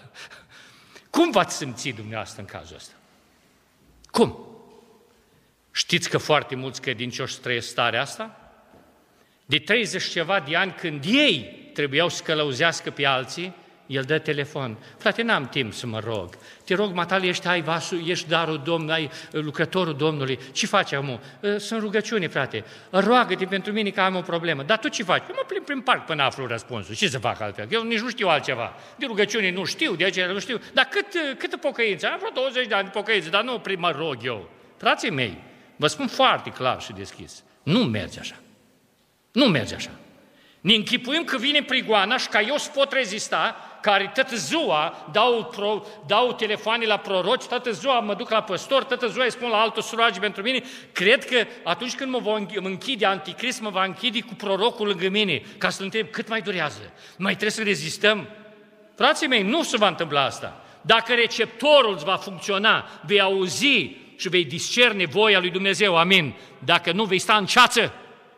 Cum v-ați simțit dumneavoastră în cazul ăsta? Cum? Știți că foarte mulți credincioși trăiesc starea asta? De treizeci ceva de ani, când ei trebuiau să călăuzească pe alții, el dă telefon. Frate, n-am timp să mă rog. Te rog, matale, ești, ai vasul, ești darul Domnului, ai lucrătorul Domnului. Ce faci acum? Sunt rugăciuni, frate. Roagă-te pentru mine că am o problemă. Dar tu ce faci? Eu mă plimb prin parc până aflu răspunsul. Ce să fac altfel? Eu nici nu știu altceva. De rugăciune nu știu, de aceea nu știu. Dar cât, câtă pocăință? Am vreo douăzeci de ani de pocăință, dar nu prin mă rog eu. Frații mei, vă spun foarte clar și deschis. Nu merge așa. Nu merge așa. Ne închipuim că vine prigoana și ca eu să pot rezista, care toată ziua dau, pro, dau telefoane la proroci, toată ziua mă duc la păstor, toată ziua îi spun la altul să roage pentru mine, cred că atunci când mă va închide anticrist, mă va închide cu prorocul lângă mine, ca să-l întreb cât mai durează, mai trebuie să rezistăm? Frații mei, nu se va întâmpla asta. Dacă receptorul îți va funcționa, vei auzi și vei discerne voia lui Dumnezeu, amin. Dacă nu, vei sta în ceață.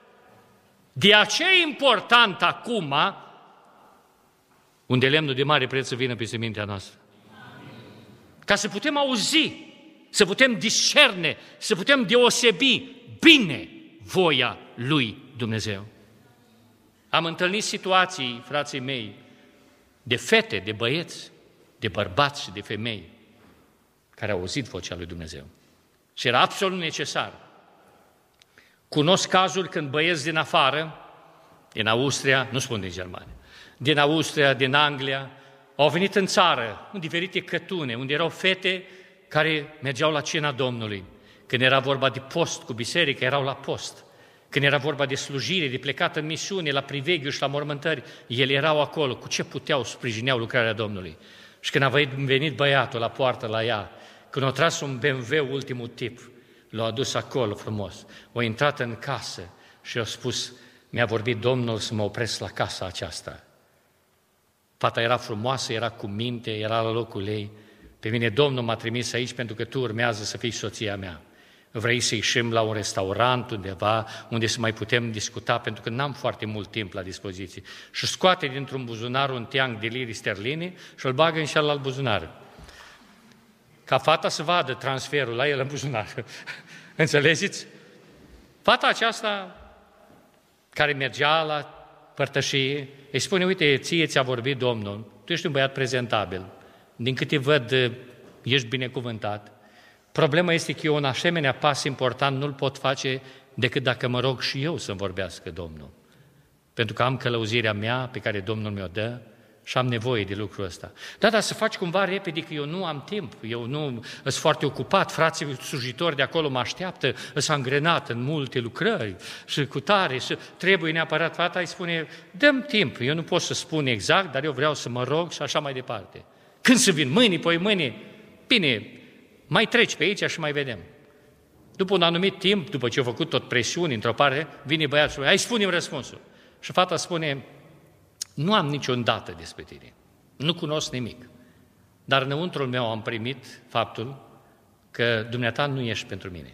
De aceea e important acum, unde lemnul de mare preț să vină peste mintea noastră. Ca să putem auzi, să putem discerne, să putem deosebi bine voia lui Dumnezeu. Am întâlnit situații, frații mei, de fete, de băieți, de bărbați și de femei care au auzit vocea lui Dumnezeu. Și era absolut necesar. Cunosc cazuri când băieți din afară, din Austria, nu spun din Germania, din Austria, din Anglia, au venit în țară, în diferite cătune, unde erau fete care mergeau la cina Domnului. Când era vorba de post cu biserică, erau la post. Când era vorba de slujire, de plecat în misiune, la priveghiu și la mormântări, ele erau acolo, cu ce puteau sprijineau lucrarea Domnului. Și când a venit băiatul la poartă la ea, când a tras un B M W ultimul tip, l-a adus acolo frumos, a intrat în casă și a spus, mi-a vorbit Domnul să mă opresc la casa aceasta. Fata era frumoasă, era cu minte, era la locul ei. Pe mine Domnul m-a trimis aici pentru că tu urmează să fii soția mea. Vrei să ieșim la un restaurant undeva unde să mai putem discuta, pentru că n-am foarte mult timp la dispoziție. Și scoate dintr-un buzunar un teanc de liri sterline și îl bagă în celălalt buzunar. Ca fata să vadă transferul la el în buzunar. Înțelegeți? Fata aceasta care mergea la părtășie, îi spune, uite, ție ți-a vorbit Domnul, tu ești un băiat prezentabil, din câte văd, ești binecuvântat. Problema este că eu un asemenea pas important nu-l pot face decât dacă mă rog și eu să-mi vorbească Domnul. Pentru că am călăuzirea mea pe care Domnul mi-o dă și am nevoie de lucrul ăsta. Da, dar să faci cumva repede, că eu nu am timp, eu nu sunt foarte ocupat, frații slujitori de acolo mă așteaptă, sunt angrenat în multe lucrări și cu tare și trebuie neapărat. Fata îi spune, dă-mi timp, eu nu pot să spun exact, dar eu vreau să mă rog și așa mai departe. Când să vin? Mâine, poi mâine? Bine, mai treci pe aici și mai vedem. După un anumit timp, după ce au făcut tot presiuni într-o parte, vine băiatul și spune, hai spune-mi răspunsul. Și fata spune, nu am niciun dată despre tine, nu cunosc nimic, dar înăuntrul meu am primit faptul că dumneata nu ești pentru mine.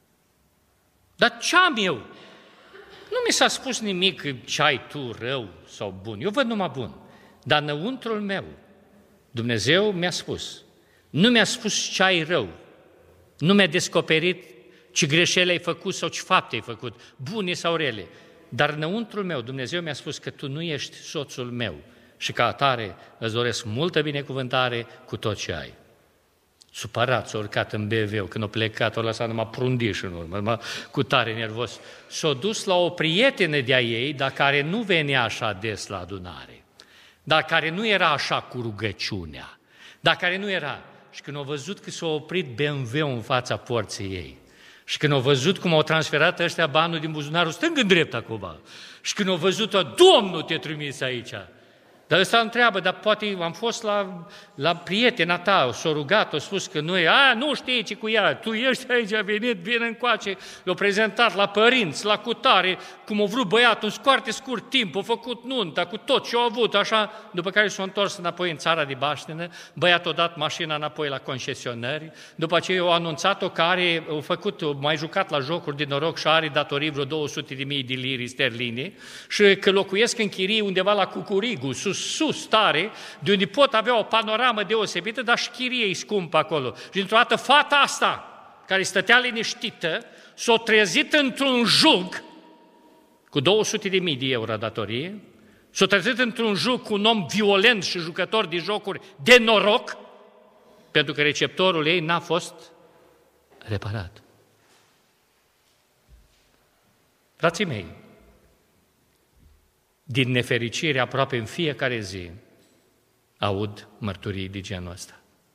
Dar ce am eu? Nu mi s-a spus nimic ce ai tu rău sau bun, eu văd numai bun, dar înăuntrul meu, Dumnezeu mi-a spus, nu mi-a spus ce ai rău, nu mi-a descoperit ce greșeli ai făcut sau ce fapte ai făcut, bune sau rele. Dar înăuntrul meu, Dumnezeu mi-a spus că tu nu ești soțul meu și ca atare îți doresc multă binecuvântare cu tot ce ai. Supărat, s-a urcat în B M W, când a plecat, a lăsat numai prundiș în urmă, numai cu tare nervos. S-a dus la o prietenă de-a ei, dar care nu venea așa des la adunare, dar care nu era așa cu rugăciunea, dar care nu era. Și când a văzut că s-a oprit B M W în fața porții ei, și când au văzut cum au transferat ăștia banul din buzunarul stâng în drept acum, și când au văzut-o, Domnul te-a trimis aici. Dar ăsta întreabă, dar poate am fost la, la prietena ta, s-a rugat, a spus că nu e, a, nu știi ce cu ea, tu ești aici, a venit, vine încoace, l-a prezentat la părinți, la cutare, cum a vrut băiatul, în foarte scurt timp, a făcut nunta cu tot ce a avut, așa, după care s-a întors înapoi în țara de baștină, băiatul a dat mașina înapoi la concesionări, după aceea au anunțat-o că are, a făcut, mai jucat la jocuri de noroc și are datorii vreo două sute de mii de liri sterline și că locuiesc în chirie undeva la Cucurigu, sus sus tare, de unde pot avea o panoramă deosebită, dar și chirie e scumpă acolo. Și dintr-o dată fata asta, care stătea liniștită, s-a trezit într-un jug cu două sute de mii de euro datorie, s-a trezit într-un jug cu un om violent și jucător de jocuri de noroc, pentru că receptorul ei n-a fost reparat. Frații mei, din nefericire, aproape în fiecare zi, aud mărturii de genul ăsta.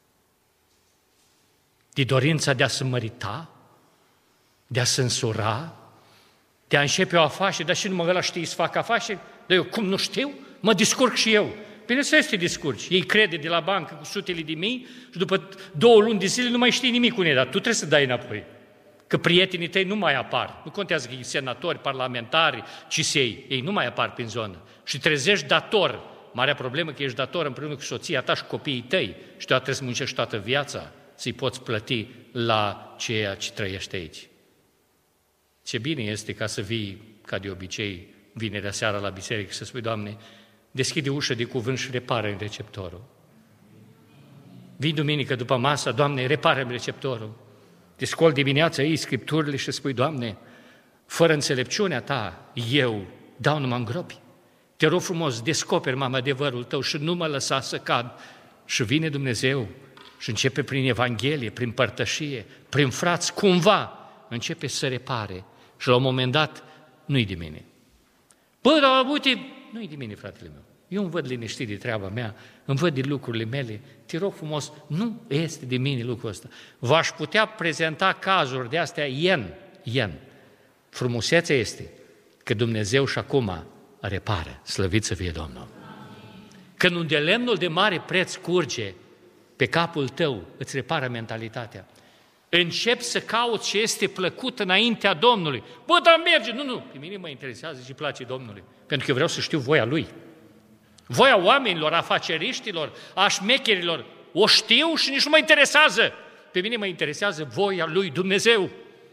De dorința de a se mărita, de a se însura, de a începe o afacere, dar și numai ăla știi să facă afaceri, dar eu cum nu știu, mă descurc și eu. Bine să te descurci. Ei crede de la bancă cu sutele de mii și după două luni de zile nu mai știi nimic cu ei, dar tu trebuie să dai înapoi. Că prietenii tăi nu mai apar. Nu contează că e senatori, parlamentari, cisei, ei nu mai apar prin zonă. Și trezești dator. Marea problemă că ești dator împreună cu soția ta și copiii tăi și tu trebuie să muncești toată viața să-i poți plăti la ceea ce trăiești aici. Ce bine este ca să vii, ca de obicei, vinerea seara la biserică și să spui, Doamne, deschide ușă de cuvânt și repară în receptorul. Vii duminică după masă, Doamne, repară-mi receptorul. Te scoli dimineața ei Scripturile și spui, Doamne, fără înțelepciunea Ta, eu dau numai în gropi. Te rog frumos, descoperi, mama, adevărul Tău și nu mă lăsa să cad. Și vine Dumnezeu și începe prin Evanghelie, prin părtășie, prin frați, cumva, începe să repare. Și la un moment dat, nu-i de mine. Bă, dar uite, nu-i de mine, fratele meu. Eu îmi văd liniștit de treaba mea, îmi văd de lucrurile mele, te rog frumos, nu este de mine lucrul ăsta. V-aș putea prezenta cazuri de astea ien, ien. Frumusețea este că Dumnezeu și acum repară, slăvit să fie Domnul. Când unde lemnul de mare preț curge pe capul tău, îți repară mentalitatea. Începi să cauți ce este plăcut înaintea Domnului. Bă, dar merge! Nu, nu, pe mine mă interesează și place Domnului. Pentru că eu vreau să știu voia Lui. Voia oamenilor, afaceriștilor, a șmecherilor, o știu și nici nu mă interesează. Pe mine mă interesează voia Lui Dumnezeu.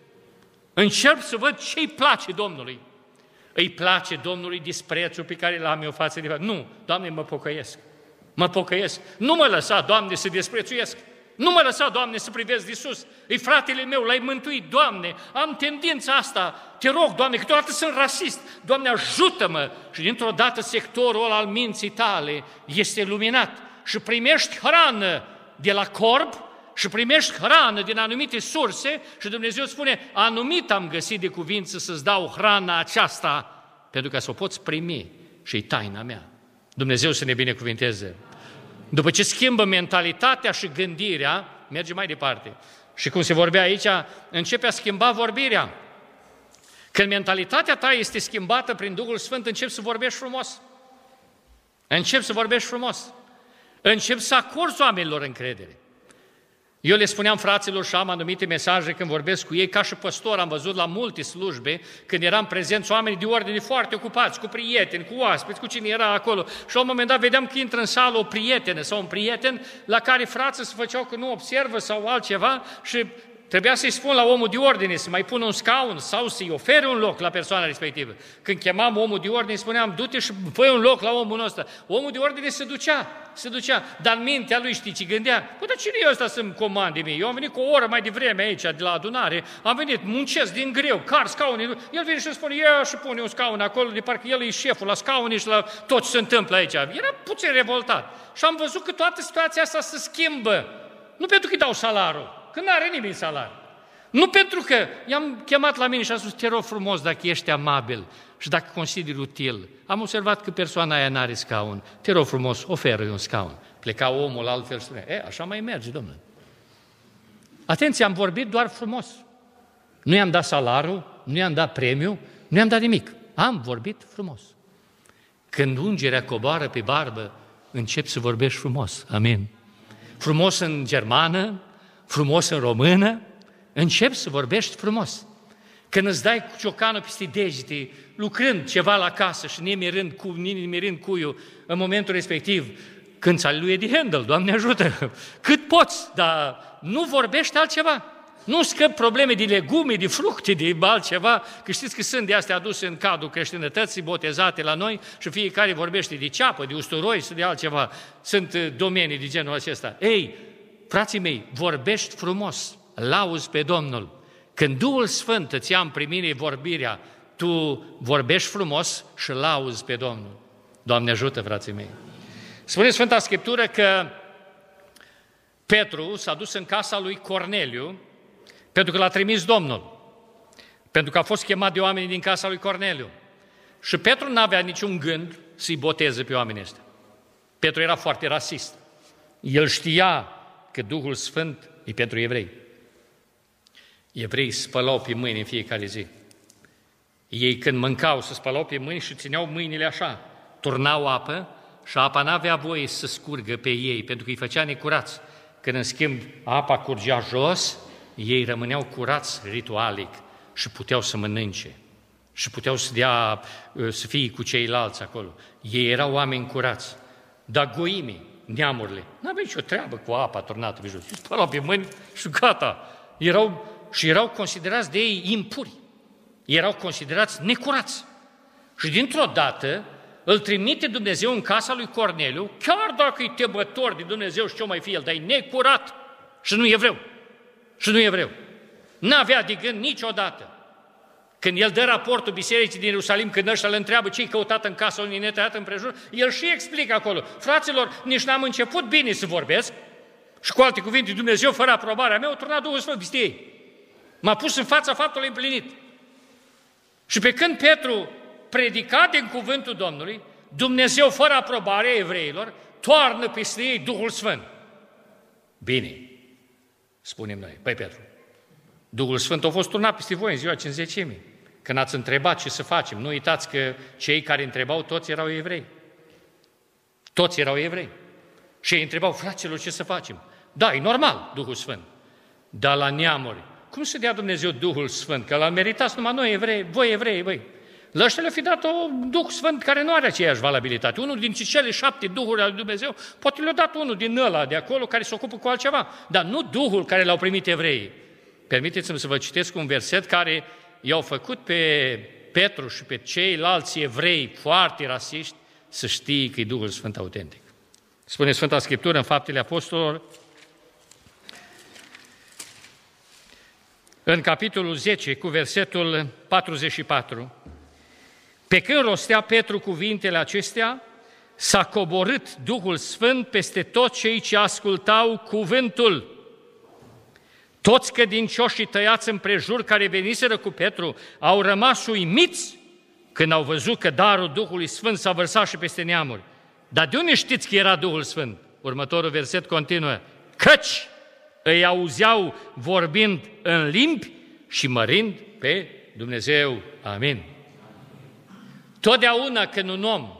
Încerc să văd ce îi place Domnului. Îi place Domnului disprețul pe care l-am eu față de... Nu, Doamne, mă pocăiesc. Mă pocăiesc. Nu mă lăsa, Doamne, să desprețuiesc. Nu mă lăsa, Doamne, să privesc de sus. E fratele meu, l-ai mântuit, Doamne. Am tendința asta. Te rog, Doamne, câteodată sunt rasist. Doamne, ajută-mă. Și dintr-o dată sectorul ăla al minții tale este luminat. Și primești hrană de la corb și primești hrană din anumite surse și Dumnezeu spune, anumit am găsit de cuvință să-ți dau hrana aceasta pentru ca să o poți primi și e taina mea. Dumnezeu să ne binecuvinteze. După ce schimbă mentalitatea și gândirea, merge mai departe. Și cum se vorbea aici, începe a schimba vorbirea. Când mentalitatea ta este schimbată prin Duhul Sfânt, începi să vorbești frumos. Începi să vorbești frumos. Începi să acorzi oamenilor încredere. Eu le spuneam fraților și am anumite mesaje când vorbesc cu ei, ca și păstor am văzut la multe slujbe, când eram prezenți oameni de ordine foarte ocupați, cu prieteni, cu oaspeți, cu cine era acolo. Și la un moment dat vedeam că intră în sală o prietenă sau un prieten la care frații se făceau că nu observă sau altceva și trebuia să-i spun la omul de ordine să mai pună un scaun sau să-i ofere un loc la persoana respectivă. Când chemam omul de ordine, spuneam, du-te și fă un loc la omul ăsta. Omul de ordine se ducea, se ducea, dar în mintea lui știi ce gândea? Păi, dar cine e ăsta să-mi comande mie? Eu am venit cu o oră mai devreme aici, de la adunare, am venit, muncesc din greu, car scaunii, el vine și îmi spune, ia și pune un scaun acolo, de parcă el e șeful la scaunii și la tot ce se întâmplă aici. Era puțin revoltat. Și am văzut că toată situația asta se schimbă. Nu pentru că îi dau salariul, că nu are nimeni salariu. Nu pentru că i-am chemat la mine și am spus, te rog frumos dacă ești amabil și dacă consideri util. Am observat că persoana aia n-are scaun. Te rog frumos, oferă-i un scaun. Pleca omul altfel și spunea, e, așa mai merge, domnule. Atenție, am vorbit doar frumos. Nu i-am dat salariul, nu i-am dat premiu, nu i-am dat nimic. Am vorbit frumos. Când ungerea coboară pe barbă, începi să vorbești frumos. Amin. Frumos în germană, frumos în română, începi să vorbești frumos. Când îți dai cu ciocanul peste degete, lucrând ceva la casă și nemirând, cu, nemirând cuiul în momentul respectiv, cânți Aleluia de Handel, Doamne ajută, cât poți, dar nu vorbești altceva. Nu scăpi probleme de legume, de fructe, de altceva, că știți că sunt de astea aduse în cadrul creștinătății, botezate la noi și fiecare vorbește de ceapă, de usturoi sau de altceva. Sunt domenii de genul acesta. Ei, frații mei, vorbești frumos, lauzi pe Domnul. Când Duhul Sfânt îți ia în primire vorbirea, tu vorbești frumos și lauzi pe Domnul. Doamne ajută, frații mei! Spune Sfânta Scriptură că Petru s-a dus în casa lui Corneliu pentru că l-a trimis Domnul, pentru că a fost chemat de oamenii din casa lui Corneliu. Și Petru n-avea niciun gând să-i boteze pe oamenii ăștia. Petru era foarte rasist. El știa că Duhul Sfânt e pentru evrei. Evreii spălau pe mâini în fiecare zi. Ei când mâncau se spălau pe mâini și țineau mâinile așa, turnau apă și apa n-avea voie să scurgă pe ei, pentru că îi făcea necurați. Când în schimb apa curgea jos, ei rămâneau curați ritualic și puteau să mănânce și puteau să dea, să fie cu ceilalți acolo. Ei erau oameni curați. Dar goimii, neamurile, n-aveau nicio treabă cu apa turnată pe jos. Spălau pe mâini și gata. Erau, și erau considerați de ei impuri. Erau considerați necurați. Și dintr-o dată îl trimite Dumnezeu în casa lui Corneliu, chiar dacă e temător de Dumnezeu și ce mai fi el, dar e necurat și nu e evreu. Și nu e evreu. N-avea de gând niciodată. Când el dă raportul bisericii din Ierusalim, când ăștia îl întreabă ce-i căutat în casa unui netăiat împrejur, el și explică acolo. Fraților, nici n-am început bine să vorbesc și cu alte cuvinte, Dumnezeu, fără aprobarea mea, a turnat Duhul Sfânt peste ei. M-a pus în fața faptului împlinit. Și pe când Petru predica din cuvântul Domnului, Dumnezeu, fără aprobarea evreilor, toarnă peste ei Duhul Sfânt. Bine, spunem noi, băi Petru, Duhul Sfânt a fost turnat peste voi în ziua cinzecimii. când ați întrebat ce să facem. Nu uitați că cei care întrebau toți erau evrei. Toți erau evrei. Și ei întrebau, fraților, ce să facem? Da, e normal, Duhul Sfânt. Dar la neamuri, cum să dea Dumnezeu Duhul Sfânt? Că l-a meritați numai noi evrei, voi evrei, voi. La ăștia le-a fi dat un Duh Sfânt care nu are aceeași valabilitate. Unul din cele șapte Duhuri ale lui Dumnezeu, poate le-a dat unul din ăla de acolo care se ocupă cu altceva, dar nu Duhul care l-au primit evreii. Permiteți-mi să vă citesc un verset care i-au făcut pe Petru și pe ceilalți evrei foarte rasiști să știe că e Duhul Sfânt autentic. Spune Sfânta Scriptură în Faptele Apostolilor, în capitolul zece, cu versetul patruzeci și patru, pe când rostea Petru cuvintele acestea, s-a coborât Duhul Sfânt peste toți cei ce ascultau cuvântul. Toți credincioșii tăiați împrejur care veniseră cu Petru au rămas uimiți când au văzut că darul Duhului Sfânt s-a vărsat și peste neamuri. Dar de unde știți că era Duhul Sfânt? Următorul verset continuă. Căci îi auzeau vorbind în limbi și mărind pe Dumnezeu. Amin. Totdeauna când un om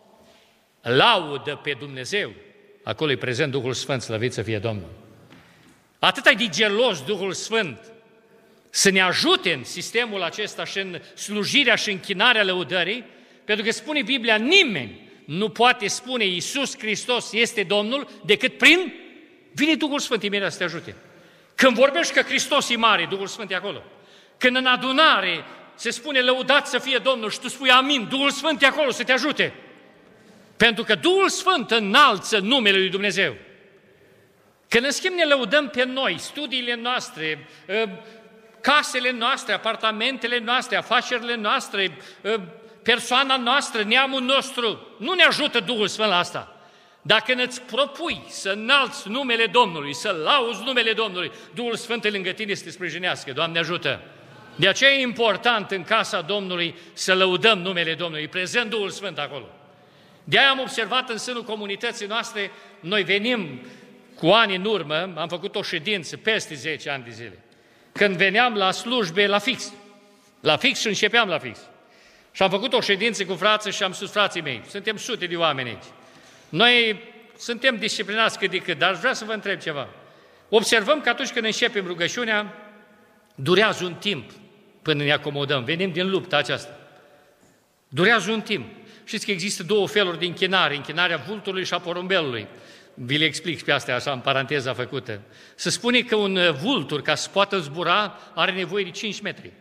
laudă pe Dumnezeu, acolo e prezent Duhul Sfânt, slăvit să fie Domnul. Atât ai de gelos Duhul Sfânt să ne ajute în sistemul acesta și în slujirea și închinarea lăudării, pentru că spune Biblia, nimeni nu poate spune Iisus Hristos este Domnul decât prin, vine Duhul Sfânt imediat să te ajute. Când vorbești că Hristos e mare, Duhul Sfânt e acolo. Când în adunare se spune lăudat să fie Domnul și tu spui amin, Duhul Sfânt e acolo să te ajute. Pentru că Duhul Sfânt înalță numele lui Dumnezeu. Când în schimb ne lăudăm pe noi, studiile noastre, casele noastre, apartamentele noastre, afacerile noastre, persoana noastră, neamul nostru, nu ne ajută Duhul Sfânt la asta. Dacă îți propui să înalți numele Domnului, să lauzi numele Domnului, Duhul Sfânt lângă tine să te sprijinească. Doamne ajută! De aceea e important în casa Domnului să lăudăm numele Domnului, prezent Duhul Sfânt acolo. De-aia am observat în sânul comunității noastre, noi venim cu ani în urmă, am făcut o ședință peste zece ani de zile, când veneam la slujbe la fix, la fix și începeam la fix. Și am făcut o ședință cu frații și am spus, frații mei, suntem sute de oameni aici. Noi suntem disciplinați cât de cât, dar vreau să vă întreb ceva. Observăm că atunci când începem rugăciunea, durează un timp până ne acomodăm, venim din lupta aceasta. Durează un timp. Știți că există două feluri de închinare, închinarea vulturului și a porumbelului. Vi le explic pe astea așa în paranteza făcută. Se spune că un vultur, ca să poată zbura, are nevoie de cinci metri.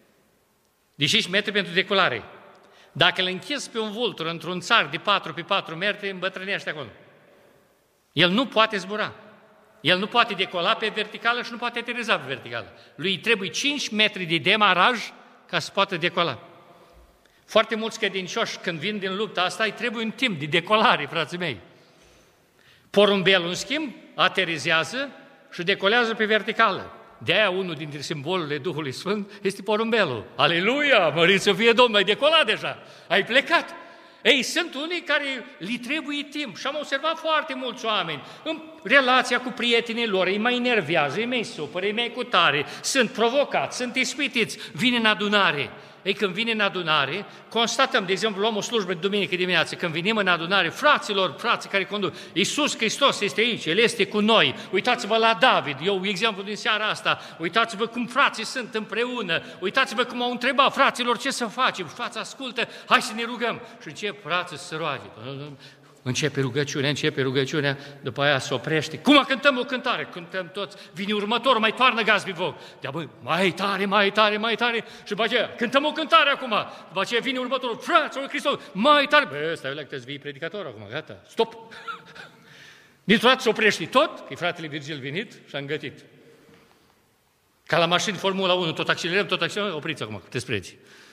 De cinci metri pentru decolare. Dacă îl închizi pe un vultur într-un țar de patru pe patru metri, îmbătrânește acolo. El nu poate zbura. El nu poate decola pe verticală și nu poate ateriza pe verticală. Lui îi trebuie cinci metri de demaraj ca să poată decola. Foarte mulți credincioși, când vin din lupta asta, îi trebuie un timp de decolare, frații mei. Porumbelul, în schimb, aterizează și decolează pe verticală. De-aia unul dintre simbolurile Duhului Sfânt este porumbelul. Aleluia! Mărit să fie Domnul, ai decolat deja, ai plecat. Ei, sunt unii care li trebuie timp și am observat foarte mulți oameni în relația cu prietenii lor, îi mai enervează, îi mai supără, îi mai cutare, sunt provocați, sunt ispitiți, vin în adunare. Ei, când vine în adunare, constatăm, de exemplu, luăm o slujbă de duminică dimineață, când venim în adunare, fraților, frații care conduc, Iisus Hristos este aici, El este cu noi, uitați-vă la David, eu exemplu din seara asta, uitați-vă cum frații sunt împreună, uitați-vă cum au întrebat fraților ce să facem, frații ascultă, hai să ne rugăm. Și încep frații să se roage. Începe rugăciunea, începe rugăciunea, după aia se oprește. Cum cântăm o cântare? Cântăm toți, vine următorul, mai toarnă gaz pe foc. De băi, mai tare, mai tare, mai tare. Și după aceea, cântăm o cântare acum. După aceea vine următorul, fraților lui Hristos, mai tare. Băi, stai, că te-ți vii predicator acum, gata, stop. Dintr-o dată se oprește tot, că fratele Virgil venit și a îngătit. Ca la mașini Formula unu, tot accelerăm, tot accelerăm, opriți acum, te spreci.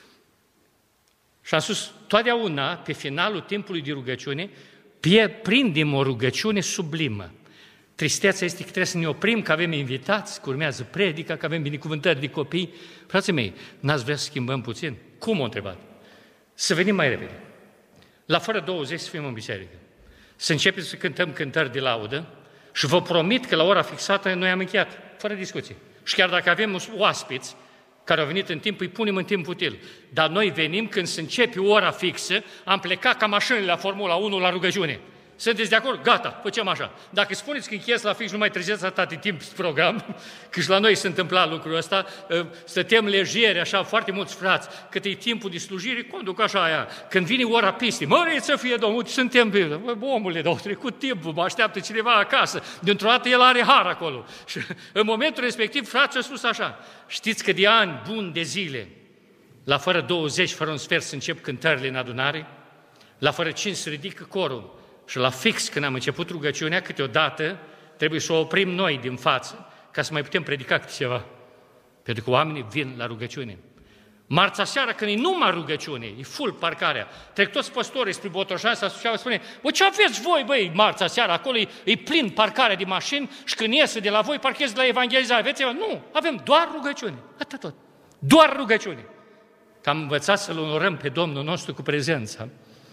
Și am spus, totdeauna, pe finalul timpului de rugăciune, prindem o rugăciune sublimă. Tristețea este că trebuie să ne oprim, că avem invitați, că urmează predica, că avem binecuvântări de copii. Frații mei, n-ați vrea să schimbăm puțin? Cum o întrebat? Să venim mai repede. La fără douăzeci să fim în biserică. Să începem să cântăm cântări de laudă și vă promit că la ora fixată noi am încheiat, fără discuție. Și chiar dacă avem oaspeți, care au venit în timp, îi punem în timp util. Dar noi venim când se începe ora fixă, am plecat ca mașinile la Formula unu la rugăciune. Sunteți de acord? Gata, facem așa. Dacă spuneți că încheiați la fix, nu mai treceți atât de timp program, că și la noi se întâmpla lucrul ăsta, stăteam lejeri, așa, foarte mulți frați, cât e timpul de slujire, conduc așa aia. Când vine ora pistii, măi, să fie Domnul, suntem, bă, omule, dar au trecut timpul, mă așteaptă cineva acasă. Dintr-o dată el are har acolo. Și în momentul respectiv, frații au spus așa, știți că de ani buni de zile, la fără douăzeci, fără un sfert, să încep cântările în adunare, la fără cinci se ridică corul. Și la fix, când am început rugăciunea, câteodată trebuie să o oprim noi din față, ca să mai putem predica câte ceva. Pentru că oamenii vin la rugăciune. Marța seara, când e numai rugăciune, e full parcarea, trec toți păstorii spre Botoșani, se asociau, spune, bă, ce aveți voi, băi, marța seara, acolo e, e plin parcarea de mașini și când iese de la voi, parchezi la evangelizare. Aveți ceva? Nu, avem doar rugăciune, atât tot. Doar rugăciune. Că am învățat să-L onorăm pe Domnul nostru cu prezența.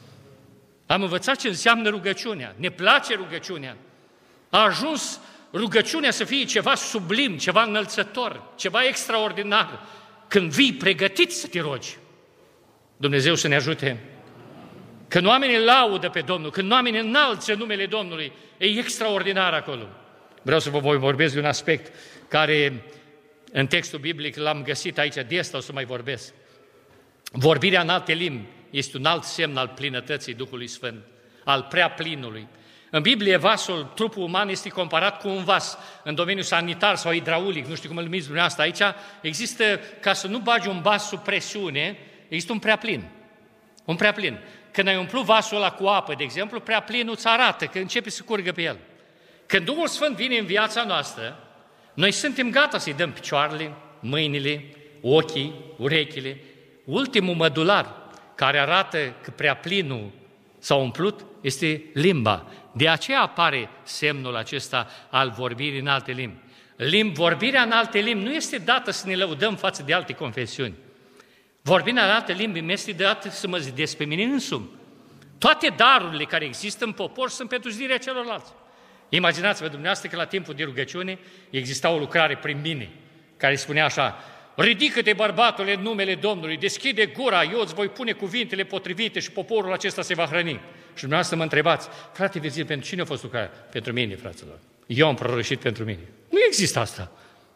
Am învățat ce înseamnă rugăciunea, ne place rugăciunea. A ajuns rugăciunea să fie ceva sublim, ceva înălțător, ceva extraordinar. Când vii pregătit să te rogi, Dumnezeu să ne ajute. Când oamenii laudă pe Domnul, când oamenii înalță numele Domnului, e extraordinar acolo. Vreau să vă voi vorbesc de un aspect care în textul biblic l-am găsit aici, de asta o să mai vorbesc. Vorbirea în alte limbi este un alt semn al plinătății Duhului Sfânt, al prea plinului. În Biblie, vasul, trupul uman, este comparat cu un vas în domeniul sanitar sau hidraulic, nu știu cum îl numiți dumneavoastră aici, există, ca să nu bagi un vas sub presiune, există un prea plin. Un prea plin. Când ai umplut vasul ăla cu apă, de exemplu, prea plinul îți arată că începe să curgă pe el. Când Duhul Sfânt vine în viața noastră, noi suntem gata să-i dăm picioarele, mâinile, ochii, urechile, ultimul mădular care arată că prea plinul s-a umplut, este limba. De aceea apare semnul acesta al vorbirii în alte limbi. Limb, vorbirea în alte limbi nu este dată să ne lăudăm față de alte confesiuni. Vorbirea în alte limbi mi este dată să mă zidesc pe mine însumi. Toate darurile care există în popor sunt pentru zidirea celorlalți. Imaginați-vă dumneavoastră că la timpul de rugăciune exista o lucrare prin mine, care spunea așa, ridică-te, bărbatule, în numele Domnului, deschide gura, eu îți voi pune cuvintele potrivite și poporul acesta se va hrăni. Și dumneavoastră mă întrebați, frate Virgil, pentru cine a fost lucrarea? Pentru mine, fraților. Eu am prorășit pentru mine. Nu există asta.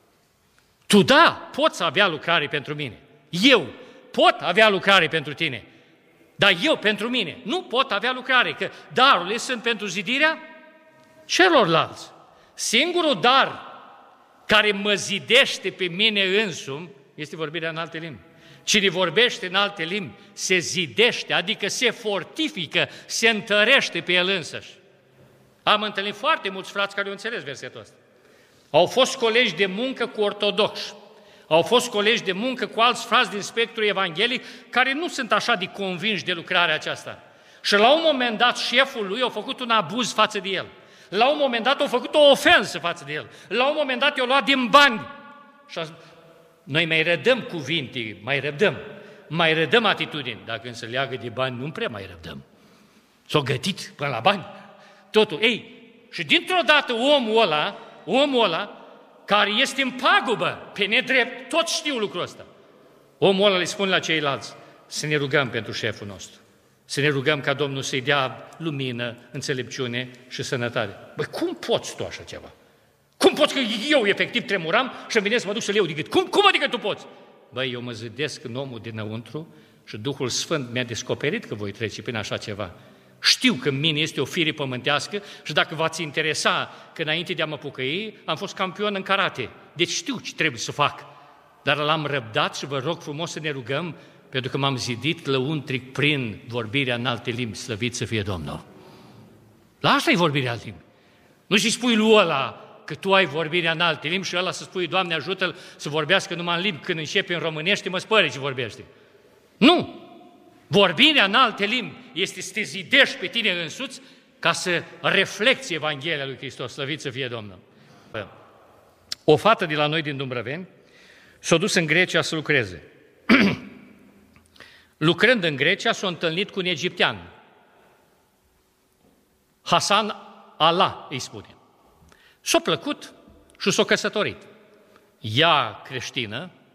Tu, da, poți avea lucrare pentru mine. Eu pot avea lucrare pentru tine. Dar eu, pentru mine, nu pot avea lucrare, că darurile sunt pentru zidirea celorlalți. Singurul dar care mă zidește pe mine însumi este vorbirea în alte limbi. Cine vorbește în alte limbi se zidește, adică se fortifică, se întărește pe el însăși. Am întâlnit foarte mulți frați care au înțeles versetul ăsta. Au fost colegi de muncă cu ortodoxi, au fost colegi de muncă cu alți frați din spectrul evanghelic care nu sunt așa de convinși de lucrarea aceasta. Și la un moment dat șeful lui a făcut un abuz față de el. La un moment dat a făcut o ofensă față de el. La un moment dat i-a luat din bani. Și a... Noi mai rădăm cuvinte, mai răbdăm, mai rădăm atitudini. Dacă însă leagă de bani, nu prea mai răbdăm. S-o gătit până la bani. Totul. Ei, și dintr-o dată omul ăla, omul ăla, care este în pagubă, pe nedrept, toți știu lucrul ăsta. Omul ăla le spune la ceilalți, să ne rugăm pentru șeful nostru. Să ne rugăm ca Domnul să-i dea lumină, înțelepciune și sănătate. Băi, cum poți tu așa ceva? Cum poți că eu efectiv tremuram și îmi vine să mă duc să le iau de gât? Cum, cum adică tu poți? Băi, eu mă zidesc în omul dinăuntru și Duhul Sfânt mi-a descoperit că voi trece prin așa ceva. Știu că în mine este o fire pământească și dacă v-ați interesa că înainte de a mă pocăi, am fost campion în karate. Deci știu ce trebuie să fac. Dar l-am răbdat și vă rog frumos să ne rugăm pentru că m-am zidit lăuntric prin vorbirea în alte limbi, slăvit să fie Domnul. La asta e vorbirea în limbi. Nu și spui lui ăla că tu ai vorbirea în alte limbi și ăla să spui, Doamne, ajută-l să vorbească numai în limbi. Când începe în românește, mă spăre ce vorbește. Nu! Vorbirea în alte limbi este să te zidești pe tine însuți ca să reflecți Evanghelia lui Hristos, slăvit să fie Domnul. O fată de la noi din Dumbrăveni s-a dus în Grecia să lucreze. Lucrând în Grecia, s-a întâlnit cu un egiptean. Hasan Allah îi spune. S-a plăcut și s-a căsătorit. Ea creștină,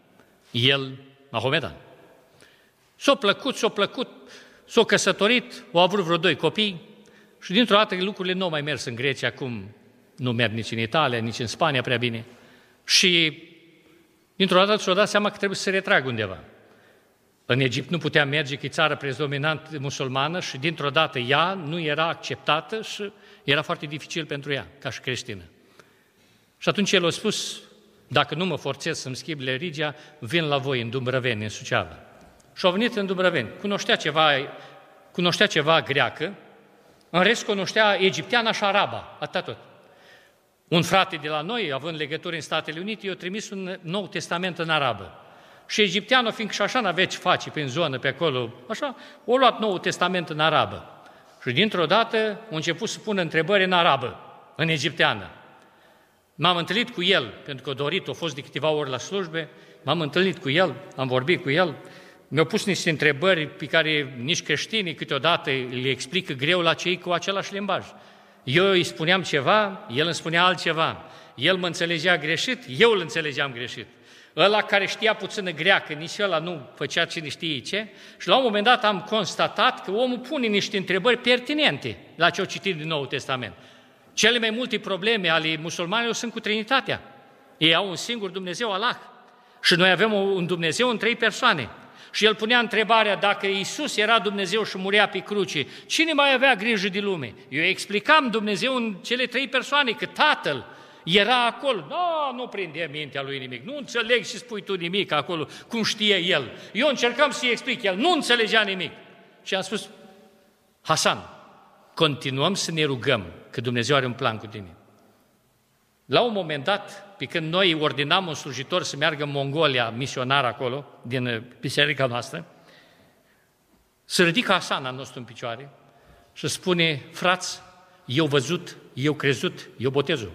El, mahomedan. S-a plăcut, s-a plăcut, s-a căsătorit, au avut vreo doi copii și dintr-o dată lucrurile nu au mai mers în Grecia, acum nu merg nici în Italia, nici în Spania prea bine. Și dintr-o dată și-a dat seama că trebuie să se retragă undeva. În Egipt nu putea merge, că e țară predominant musulmană și dintr-o dată ea nu era acceptată și era foarte dificil pentru ea, ca și creștină. Și atunci el a spus, dacă nu mă forțez să-mi schimb religia, vin la voi în Dumbrăveni, în Suceava. Și au venit în Dumbrăveni. Cunoștea ceva, cunoștea ceva greacă, în rest cunoștea egipteana și araba, atât tot. Un frate de la noi, având legături în Statele Unite, i-a trimis un Nou Testament în arabă. Și egipteanul, fiindcă și așa n-avea ce face prin zonă, pe acolo, așa, a luat Noul Testament în arabă. Și dintr-o dată a început să pună întrebări în arabă, în egipteană. M-am întâlnit cu el, pentru că a dorit, a fost de câteva ori la slujbe, m-am întâlnit cu el, am vorbit cu el, mi-au pus niște întrebări pe care nici creștinii câteodată le explică greu la cei cu același limbaj. Eu îi spuneam ceva, el îmi spunea altceva. El mă înțelegea greșit, eu îl înțelegeam greșit. Ăla care știa puțină greacă, nici ăla nu făcea cine știe ce. Și la un moment dat am constatat că omul pune niște întrebări pertinente la ce o citit din Noul Testament. Cele mai multe probleme ale musulmanilor sunt cu Trinitatea. Ei au un singur Dumnezeu, Allah. Și noi avem un Dumnezeu în trei persoane. Și el punea întrebarea, dacă Iisus era Dumnezeu și murea pe cruce, cine mai avea grijă de lume? Eu explicam Dumnezeu în cele trei persoane, că Tatăl era acolo. No, nu prinde mintea lui nimic, nu înțeleg și spui tu nimic acolo, cum știe el. Eu încercam să-i explic, el nu înțelegea nimic. Și am spus, Hasan, continuăm să ne rugăm, că Dumnezeu are un plan cu tine. La un moment dat, pe când noi ordinam un slujitor să meargă în Mongolia, misionar acolo, din biserica noastră, se ridică Hasan al nostru în picioare și spune, frați, eu văzut, eu crezut, eu botezul.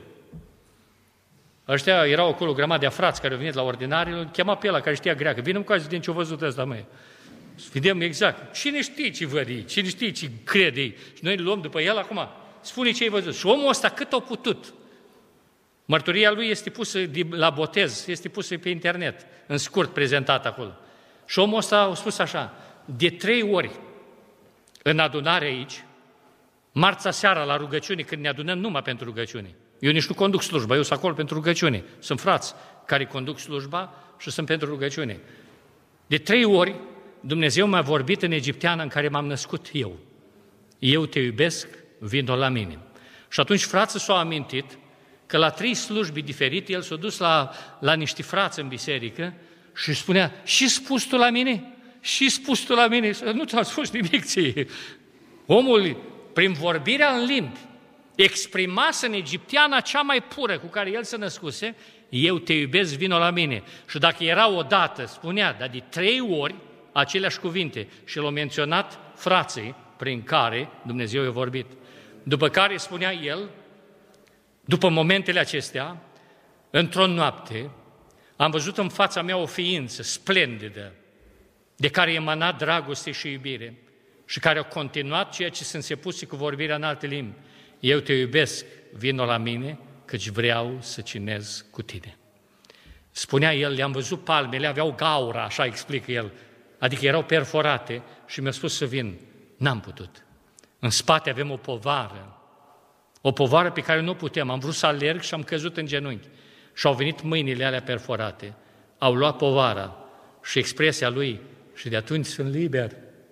Ăștia erau acolo o grămadă de frați care au venit la ordinare, îl chema pe ăla care știa greacă, vină cu din ce-o văzut ăsta, măi. Să vedem exact, cine știe ce văd ei, cine știe ce crede ei. Și noi îl luăm după el acum, spune ce ai văzut. Și omul ăsta cât a putut. Mărturia lui este pusă la botez, este pusă pe internet, în scurt prezentat acolo. Și omul ăsta a spus așa, de trei ori în adunare aici, marța seara la rugăciune, când ne adunăm numai pentru rugăciune. Eu nici nu conduc slujba, eu sunt acolo pentru rugăciune. Sunt frați care conduc slujba și sunt pentru rugăciune. De trei ori Dumnezeu m-a vorbit în egipteană în care m-am născut eu. Eu te iubesc, vino la mine. Și atunci frații s-au amintit că la trei slujbi diferite, el s-a dus la, la niște frați în biserică și spunea, și spus tu la mine? Și spus tu la mine? Nu ți-am spus nimic ție. Omul, prin vorbirea în limbi, exprimase în egipteana cea mai pură cu care el se născuse, eu te iubesc, vino la mine. Și dacă era odată, spunea, dar de trei ori aceleași cuvinte și l-au menționat frații prin care Dumnezeu i-a vorbit. După care spunea el, după momentele acestea, într-o noapte, am văzut în fața mea o ființă splendidă, de care emana dragoste și iubire și care a continuat ceea ce se începuse cu vorbirea în alte limbi. Eu te iubesc, vino la mine, căci vreau să cinez cu tine. Spunea el, le-am văzut palmele, aveau gaură, așa explică el, adică erau perforate și mi-a spus să vin. N-am putut. În spate avem o povară, o povară pe care nu putem. Am vrut să alerg și am căzut în genunchi. Și au venit mâinile alea perforate, au luat povara și expresia lui și de atunci sunt liber.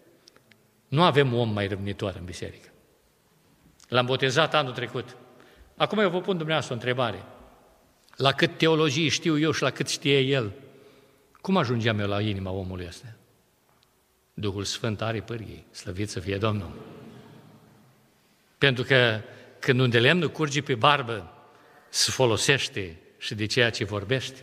Nu avem om mai răbnitor în biserică. L-am botezat anul trecut. Acum eu vă pun dumneavoastră o întrebare. La cât teologie știu eu și la cât știe el, cum ajungeam eu la inima omului ăsta? Duhul Sfânt are pârghii, slăvit să fie Domnul. Pentru că când unde lemnul curge pe barbă, se folosește și de ceea ce vorbește.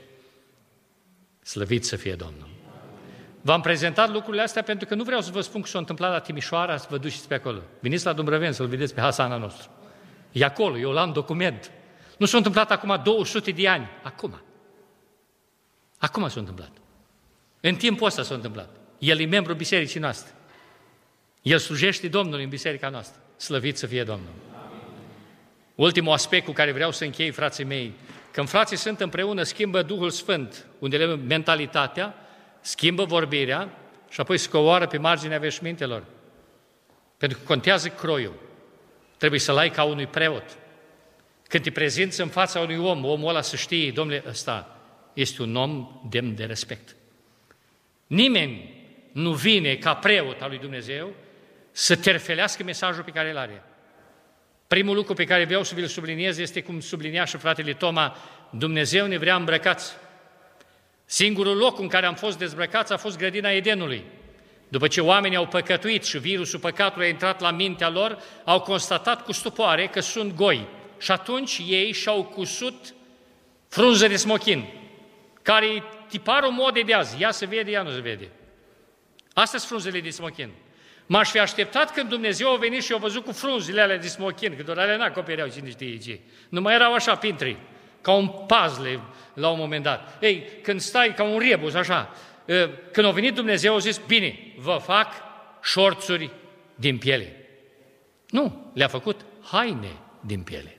Slăvit să fie Domnul. V-am prezentat lucrurile astea pentru că nu vreau să vă spun că s-a întâmplat la Timișoara, să vă duceți pe acolo. Veniți la Dumbrăveni să-l vedeți pe Hasan al nostru. E acolo, eu l-am document. Nu s-a întâmplat acum două sute de ani. Acum. Acum s-a întâmplat. În timpul ăsta s-a întâmplat. El e membru bisericii noastre. El slujește Domnului în biserica noastră. Slăvit să fie Domnul. Ultimul aspect cu care vreau să închei, frații mei, când frații sunt împreună, schimbă Duhul Sfânt, unde le mentalitatea schimbă vorbirea și apoi scoboară pe marginea veșmintelor. Pentru că contează croiul. Trebuie să-l ai ca unui preot. Când te prezinți în fața unui om, omul ăla să știe, domnule, ăsta este un om demn de respect. Nimeni nu vine ca preot al lui Dumnezeu să terfelească mesajul pe care îl are. Primul lucru pe care vreau să vi-l subliniez este cum sublinia și fratele Toma, Dumnezeu ne vrea îmbrăcați. Singurul loc în care am fost dezbrăcați a fost grădina Edenului. După ce oamenii au păcătuit și virusul păcatului a intrat la mintea lor, au constatat cu stupoare că sunt goi. Și atunci ei și-au cusut frunză de smochin, care e tiparul modei de azi. Ea se vede, ea nu se vede. Astea sunt frunzele de smochin. M-aș fi așteptat când Dumnezeu a venit și a văzut cu frunzile alea de smochin, că doar alea n-acopereau cine știe ce. Nu mai erau așa pintri, ca un puzzle la un moment dat. Ei, când stai ca un rebus, așa, când a venit Dumnezeu, a zis, bine, vă fac șorțuri din piele. Nu, le-a făcut haine din piele.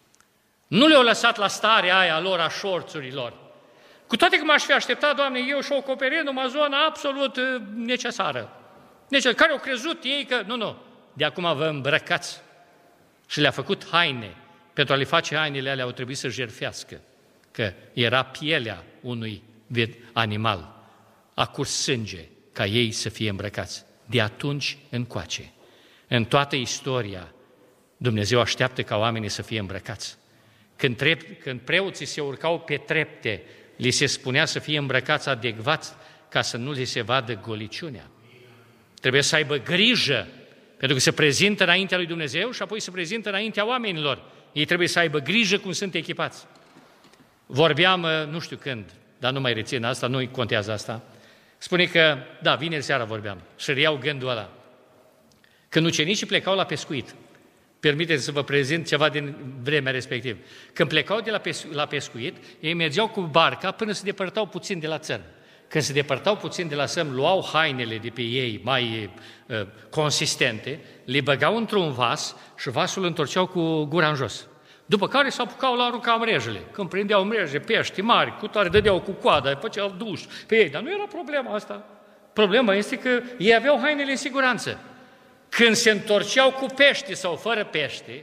Nu le-au lăsat la starea aia lor a șorțurilor. Cu toate că m-aș fi așteptat, Doamne, eu și-o acoperit numai zona absolut necesară. Deci, care au crezut ei că, nu, nu, de acum vă îmbrăcați. Și le-a făcut haine. Pentru a le face hainele alea au trebuit să jertfească, că era pielea unui animal. A curs sânge ca ei să fie îmbrăcați. De atunci încoace. În toată istoria, Dumnezeu așteaptă ca oamenii să fie îmbrăcați. Când, trep, când preoții se urcau pe trepte, li se spunea să fie îmbrăcați adecvați ca să nu li se vadă goliciunea. Trebuie să aibă grijă, pentru că se prezintă înaintea lui Dumnezeu și apoi se prezintă înaintea oamenilor. Ei trebuie să aibă grijă cum sunt echipați. Vorbeam, nu știu când, dar nu mai rețin asta, nu contează asta. Spune că, da, vineri seara vorbeam și reiau gândul ăla. Când ucenicii plecau la pescuit, permiteți să vă prezint ceva din vremea respectivă. Când plecau de la, pescu- la pescuit, ei mergeau cu barca până se depărtau puțin de la țărm. Când se depărtau puțin de la țărm, luau hainele de pe ei mai uh, consistente, le băgau într-un vas și vasul îl întorceau cu gura în jos. După care s-au apucau la arunca mrejele. Când prindeau mreje, pești mari, cu tare dădeau cu coada, făceau duș pe ei. Dar nu era problema asta. Problema este că ei aveau hainele în siguranță. Când se întorceau cu pește sau fără pește,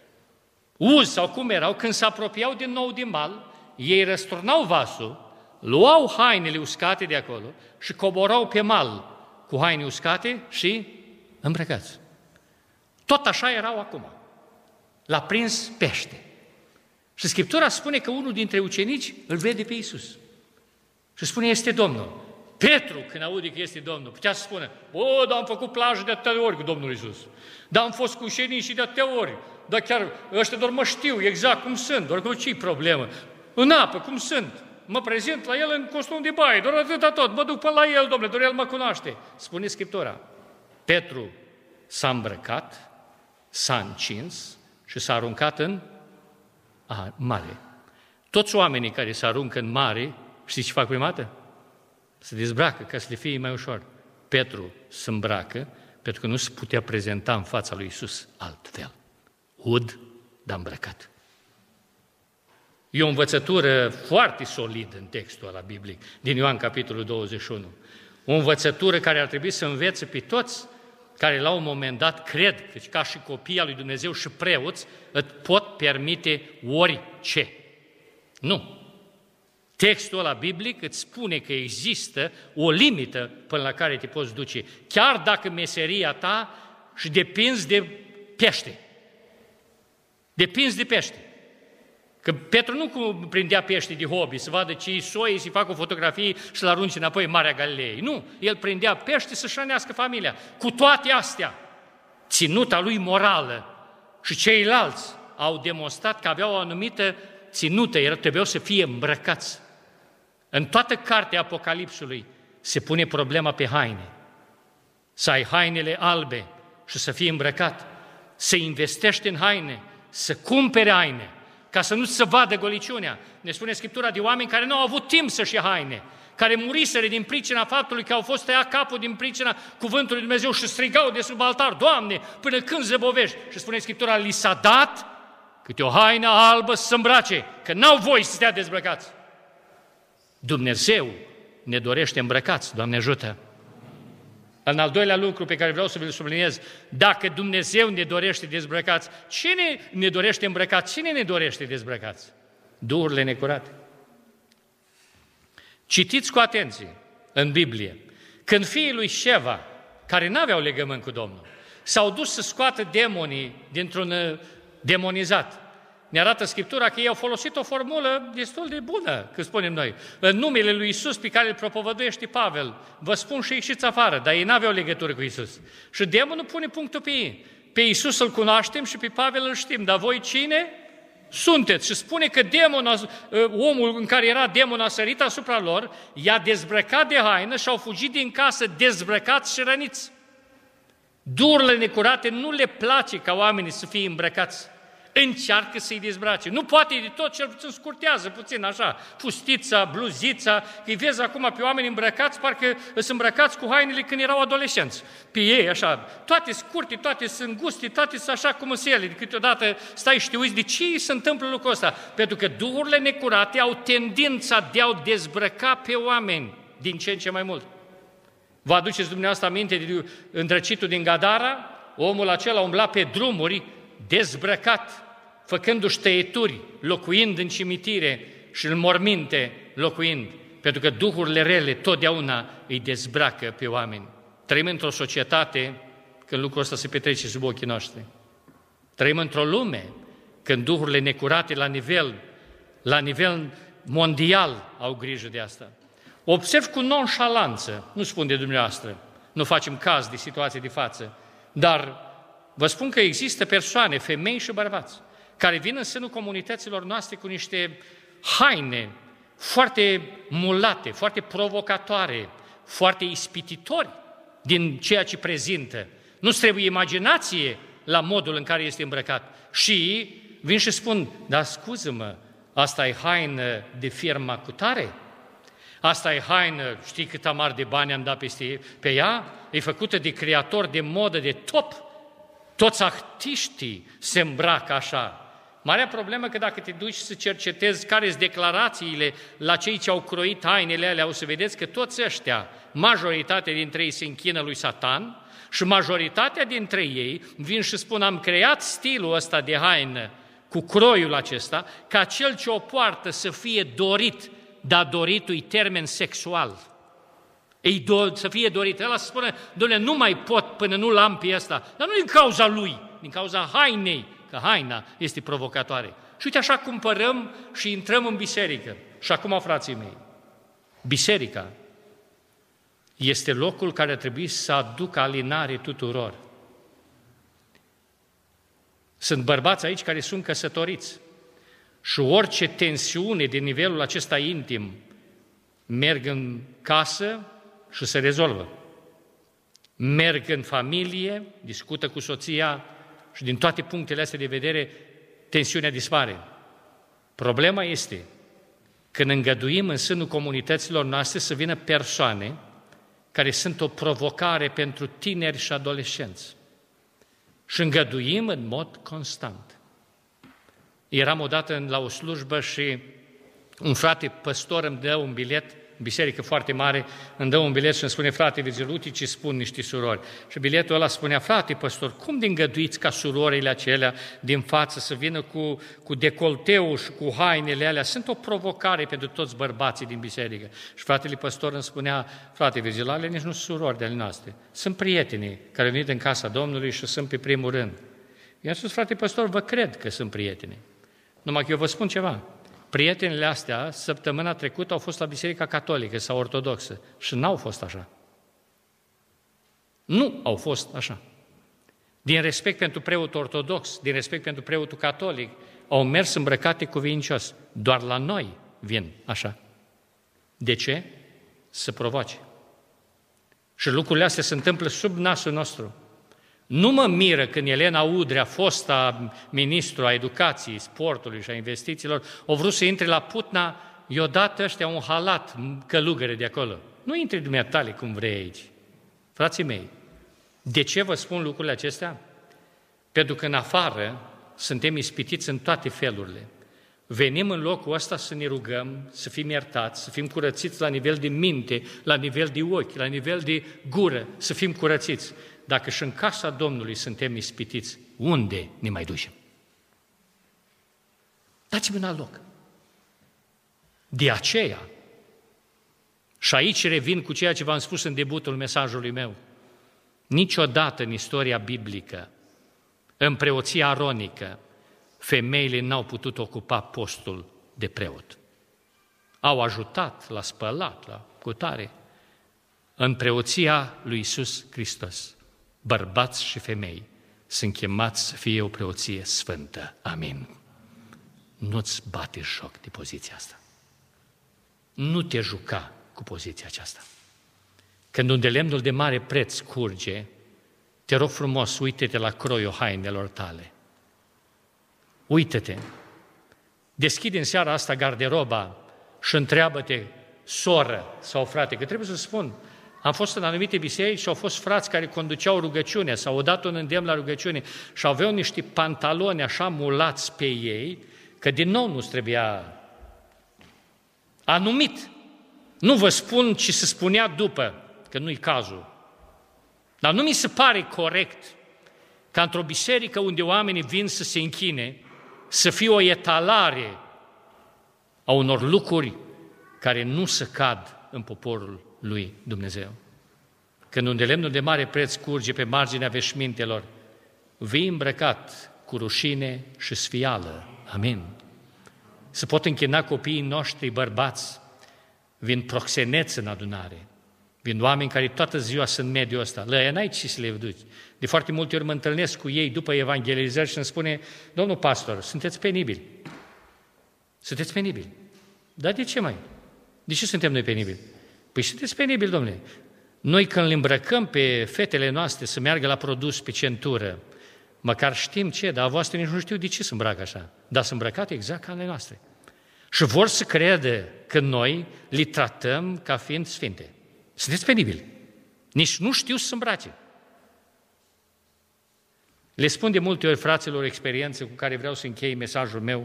uzi sau cum erau, când se apropiau din nou din mal, ei răsturnau vasul, luau hainele uscate de acolo și coborau pe mal cu haine uscate și îmbrăcați. Tot așa erau acum. L-a prins pește. Și Scriptura spune că unul dintre ucenici îl vede pe Iisus. Și spune, este Domnul. Petru, când aude că este Domnul, putea să spună, bă, dar am făcut plajă de atâtea ori cu Domnul Iisus. Dar am fost cu ucenicii de atâtea ori. Dar chiar ăștia doar mă știu exact cum sunt, doar că ce-i problemă? În apă, cum sunt? Mă prezint la el în costum de baie, doar atâta tot, mă duc până la el, domnule, doar el mă cunoaște. Spune Scriptura. Petru s-a îmbrăcat, s-a încins și s-a aruncat în a, mare. Toți oamenii care se aruncă în mare, știți ce fac prima dată? Se dezbracă ca să le fie mai ușor. Petru se îmbracă pentru că nu se putea prezenta în fața lui Iisus altfel. Ud, dar îmbrăcat. E o învățătură foarte solidă în textul ăla biblic, din Ioan capitolul douăzeci și unu. O învățătură care ar trebui să învețe pe toți care la un moment dat cred că ca și copii al lui Dumnezeu și preoți îți pot permite orice. Nu. Textul ăla biblic îți spune că există o limită până la care te poți duce, chiar dacă meseria ta și depinzi de pește. Depinzi de pește. Că Petru nu prindea pește de hobby, să vadă ce-i soi, să-i facă o fotografie și să-l arunce înapoi în Marea Galilei. Nu, el prindea pește să-și hrănească familia. Cu toate astea, ținuta lui morală și ceilalți au demonstrat că aveau o anumită ținută, era, trebuiau să fie îmbrăcați. În toată cartea Apocalipsului se pune problema pe haine. Să ai hainele albe și să fii îmbrăcat, să investești în haine, să cumpere haine, ca să nu se vadă goliciunea. Ne spune Scriptura de oameni care nu au avut timp să-și ia haine, care muriseră din pricina faptului că au fost tăiat capul din pricina cuvântului Lui Dumnezeu și strigau de sub altar, Doamne, până când zăbovești? Și spune Scriptura, li s-a dat câte o haină albă să se îmbrace, că n-au voie să stea dezbrăcați. Dumnezeu ne dorește îmbrăcați, Doamne ajută! În al doilea lucru pe care vreau să vi-l subliniez, dacă Dumnezeu ne dorește dezbrăcați, cine ne dorește îmbrăcați? Cine ne dorește dezbrăcați? Duhurile necurate. Citiți cu atenție în Biblie, când fiii lui Șeva, care n-aveau legământ cu Domnul, s-au dus să scoată demonii dintr-un demonizat. Ne arată Scriptura că ei au folosit o formulă destul de bună, când spunem noi. În numele lui Iisus pe care îl propovăduiește Pavel, vă spun și ieșiți afară, dar ei n-aveau legătură cu Iisus. Și demonul pune punctul pe ei. Pe Iisus îl cunoaștem și pe Pavel îl știm, dar voi cine sunteți? Și spune că demonul, omul în care era demonul a sărit asupra lor, i-a dezbrăcat de haină și au fugit din casă dezbrăcați și răniți. Duhurile necurate nu le place ca oamenii să fie îmbrăcați. Încearcă să-i dezbrace. Nu poate de tot, cel puțin scurtează puțin așa, fustița, bluzița, îi vezi acum pe oameni îmbrăcați, parcă sunt îmbrăcați cu hainele când erau adolescenți. Pe ei, așa, toate scurte, toate sunt guste, toate sunt așa cum sunt ele. Câteodată stai și te uiți, de ce se întâmplă lucrul ăsta? Pentru că duhurile necurate au tendința de a dezbrăca pe oameni din ce în ce mai mult. Vă aduceți dumneavoastră aminte de îndrăcitul din Gadara? Omul acela umbla pe drumuri dezbrăcat, făcându-și tăieturi, locuind în cimitire și în morminte locuind, pentru că duhurile rele totdeauna îi dezbracă pe oameni. Trăim într-o societate când lucrul ăsta se petrece sub ochii noștri. Trăim într-o lume când duhurile necurate la nivel, la nivel mondial au grijă de asta. Observ cu nonșalanță, nu spun de dumneavoastră, nu facem caz de situații de față, dar vă spun că există persoane, femei și bărbați, care vin în sânul comunităților noastre cu niște haine foarte mulate, foarte provocatoare, foarte ispititori din ceea ce prezintă. Nu-ți trebuie imaginație la modul în care este îmbrăcat. Și vin și spun, dar scuză-mă, asta e haină de firma cutare? Asta e haină, știi cât amar de bani am dat peste, pe ea? E făcută de creator de modă de top. Toți artiștii se îmbracă așa. Marea problemă că dacă te duci să cercetezi care sunt declarațiile la cei ce au croit hainele alea, o să vedeți că toți ăștia, majoritatea dintre ei se închină lui Satan și majoritatea dintre ei vin și spun, am creat stilul ăsta de haină cu croiul acesta, ca cel ce o poartă să fie dorit, dar doritul-i termen sexual. Ei do- să fie dorit. El să spune, Doamne, nu mai pot până nu l-am pe ăsta. Dar nu din cauza lui, din cauza hainei, că haina este provocatoare. Și uite așa cumpărăm și intrăm în biserică. Și acum, frații mei, biserica este locul care ar trebui să aducă alinare tuturor. Sunt bărbați aici care sunt căsătoriți și orice tensiune de nivelul acesta intim merg în casă și se rezolvă. Merg în familie, discută cu soția și din toate punctele astea de vedere tensiunea dispare. Problema este când îngăduim în sânul comunităților noastre să vină persoane care sunt o provocare pentru tineri și adolescenți. Și îngăduim în mod constant. Eram odată la o slujbă și un frate păstor îmi dă un bilet, biserică foarte mare, îmi dă un bilet și îmi spune, frate Virgil, uite ce spun niște surori. Și biletul ăla spunea, frate păstor, cum de îngăduiți ca surorile acelea din față să vină cu, cu decolteul și cu hainele alea? Sunt o provocare pentru toți bărbații din biserică. Și fratele păstor îmi spunea, frate Virgil, ale nici nu sunt surori de ale noastre. Sunt prietenii care au venit în casa Domnului și sunt pe primul rând. I-am spus, frate păstor, vă cred că sunt prieteni. Numai că eu vă spun ceva. Prietenile astea, săptămâna trecută, au fost la Biserica Catolică sau Ortodoxă și n-au fost așa. Nu au fost așa. Din respect pentru preotul ortodox, din respect pentru preotul catolic, au mers îmbrăcate cuvincios. Doar la noi vin așa. De ce? Să provoace. Și lucrurile astea se întâmplă sub nasul nostru. Nu mă miră când Elena Udrea, fosta ministru a educației, sportului și a investițiilor, au vrut să intre la Putna, i-o dat ăștia un halat călugăre de acolo. Nu intri dumneatale cum vrei aici. Frații mei, de ce vă spun lucrurile acestea? Pentru că în afară suntem ispitiți în toate felurile. Venim în locul ăsta să ne rugăm, să fim iertați, să fim curățiți la nivel de minte, la nivel de ochi, la nivel de gură, să fim curățiți. Dacă și în casa Domnului suntem ispitiți, unde ne mai ducem? Dați-mi un alt loc. De aceea, și aici revin cu ceea ce v-am spus în debutul mesajului meu, niciodată în istoria biblică, în preoția aronică, femeile n-au putut ocupa postul de preot. Au ajutat, l-a spălat, la cutare. În preoția lui Iisus Hristos, bărbați și femei sunt chemați să fie o preoție sfântă. Amin. Nu-ți bate joc de poziția asta. Nu te juca cu poziția aceasta. Când unde lemnul de mare preț curge, te rog frumos, uite-te la croiul hainelor tale. Uită-te. Deschide în seara asta garderoba și întreabă-te, soră sau frate, că trebuie să spun, am fost în anumite biserici și au fost frați care conduceau rugăciune sau au dat un îndemn la rugăciune și aveau niște pantaloni așa mulați pe ei, că din nou nu-ți trebuia anumit. Nu vă spun ce se spunea după, că nu-i cazul. Dar nu mi se pare corect ca într-o biserică unde oamenii vin să se închine, să fie o etalare a unor lucruri care nu se cad în poporul lui Dumnezeu. Când unde lemnul de mare preț curge pe marginea veșmintelor, vii îmbrăcat cu rușine și sfială. Amin. Se pot închina copiii noștri bărbați, vin proxeneți în adunare, vin oameni care toată ziua sunt în mediul ăsta. La ea n-ai ce să le duci. De foarte multe ori mă întâlnesc cu ei după evangelizări și îmi spune, domnul pastor, sunteți penibili. Sunteți penibili. Dar de ce mai? De ce suntem noi penibili? Păi sunteți penibili, domnule. Noi când le îmbrăcăm pe fetele noastre să meargă la produs pe centură, măcar știm ce, dar voastre nici nu știu de ce se îmbracă așa. Dar sunt îmbrăcate exact ca ale noastre. Și vor să crede că noi le tratăm ca fiind sfinte. Sunteți penibili. Nici nu știu să se îmbrace. Le spun de multe ori fraților experiențe cu care vreau să închei mesajul meu.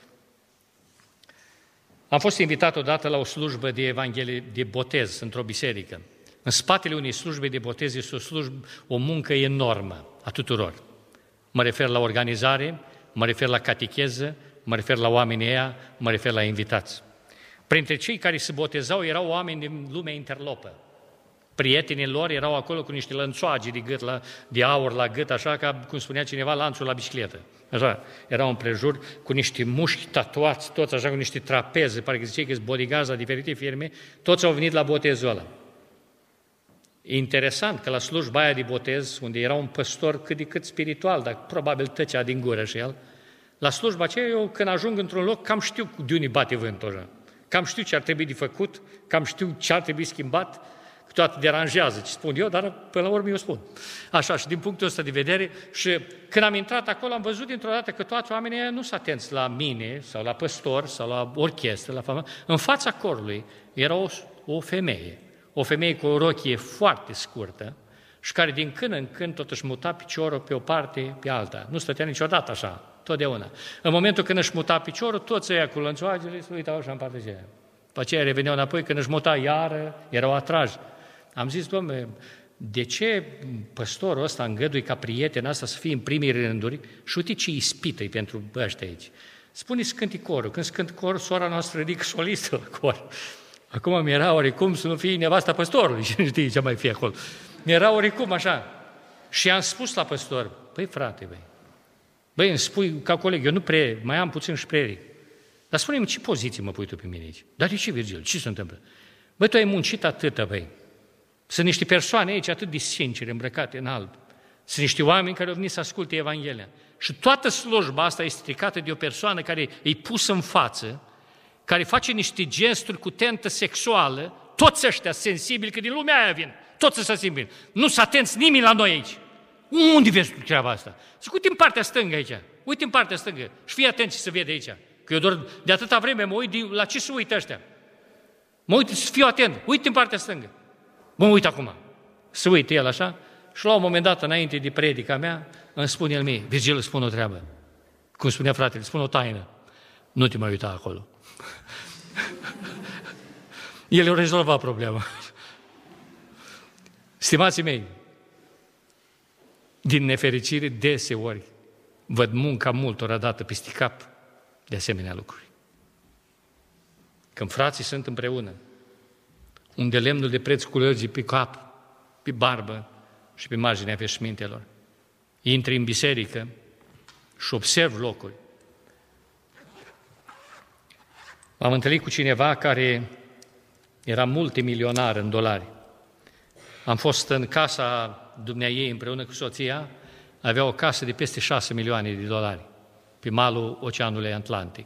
Am fost invitat odată la o slujbă de evanghelie, de botez într-o biserică. În spatele unei slujbe de botez este o, slujbă, o muncă enormă a tuturor. Mă refer la organizare, mă refer la catecheză, mă refer la oamenii ăia, mă refer la invitați. Printre cei care se botezau erau oameni din lumea interlopă. Prietenii lor erau acolo cu niște lănțoage de gât, la, de aur la gât, așa ca, cum spunea cineva, lanțul la bicicletă. Așa, erau împrejur cu niște mușchi tatuați, toți așa cu niște trapeze, parcă zicei că sunt bodyguards la diferite firme, toți au venit la botezul ăla. Interesant că la slujba aia de botez, unde era un păstor cât de cât spiritual, dar probabil tăcea din gură și el, la slujba aceea, eu când ajung într-un loc, cam știu de unde bate vântul așa. Cam știu ce ar trebui de făcut, cam știu ce ar trebui schimbat, câteodată deranjează ce spun eu, dar până la urmă eu spun. Așa, și din punctul ăsta de vedere, și când am intrat acolo, am văzut dintr-o dată că toți oamenii nu sunt atenți la mine, sau la păstor, sau la orchestră, la famă. În fața corului era o, o femeie, o femeie cu o rochie foarte scurtă și care din când în când tot își muta piciorul pe o parte, pe alta. Nu stătea niciodată așa, totdeauna. În momentul când își muta piciorul, toți ăia cu lănțoagele se uitau așa în partea aceea. După aceea reveneau înapoi, când își muta iară, erau atrași. Am zis, Doamne, de ce păstorul ăsta îngăduie ca prieten asta să fie în primii rânduri și uite ce ispită-i pentru ăștia aici. Spune-ți cânti corul. Când cânti corul, sora noastră ridică solistă la cor. Acum mi-era oricum să nu fie nevasta păstorului, și nu știi ce mai fie acolo. Mi-era oricum așa. Și am spus la păstor, băi frate, băi, băi, îmi spui ca coleg, eu nu pre, mai am puțin și preric. Dar spune-mi, ce poziție mă pui tu pe mine aici? Dar de ce, Virgil? Ce se întâmplă? Băi, tu ai muncit atâta, băi. Sunt niște persoane aici atât de sincere, îmbrăcate în alb. Sunt niște oameni care au venit să asculte Evanghelia. Și toată slujba asta este stricată de o persoană care e pusă în față, care face niște gesturi cu tentă sexuală, toți ăștia sensibili, că din lumea aia vin, toți ăștia sensibili. Nu s-a atenți nimeni la noi aici. Unde vezi tu treaba asta? Zic, uite în partea stângă aici, uite în partea stângă și fii atent ce se vede aici. Că eu doar de atâta vreme mă uit de, la ce se uită ăștia. Mă uit, fiu atent, uite în partea stângă. Mă uit acum. Se uită el așa și la un moment dat, înainte de predica mea, îmi spune el mie, Virgil, îți spun o treabă. Cum spunea fratele, îți spun o taină. Nu te mai uita acolo. El a rezolvat problema. Stimații mei, din nefericire, deseori văd munca multora dată peste cap de asemenea lucruri. Când frații sunt împreună, unde lemnul de preț culege pe cap, pe barbă și pe marginea veșmintelor, intri în biserică și observ locuri. M-am întâlnit cu cineva care era multimilionar în dolari. Am fost în casa dumneaei împreună cu soția, avea o casă de peste șase milioane de dolari pe malul Oceanului Atlantic.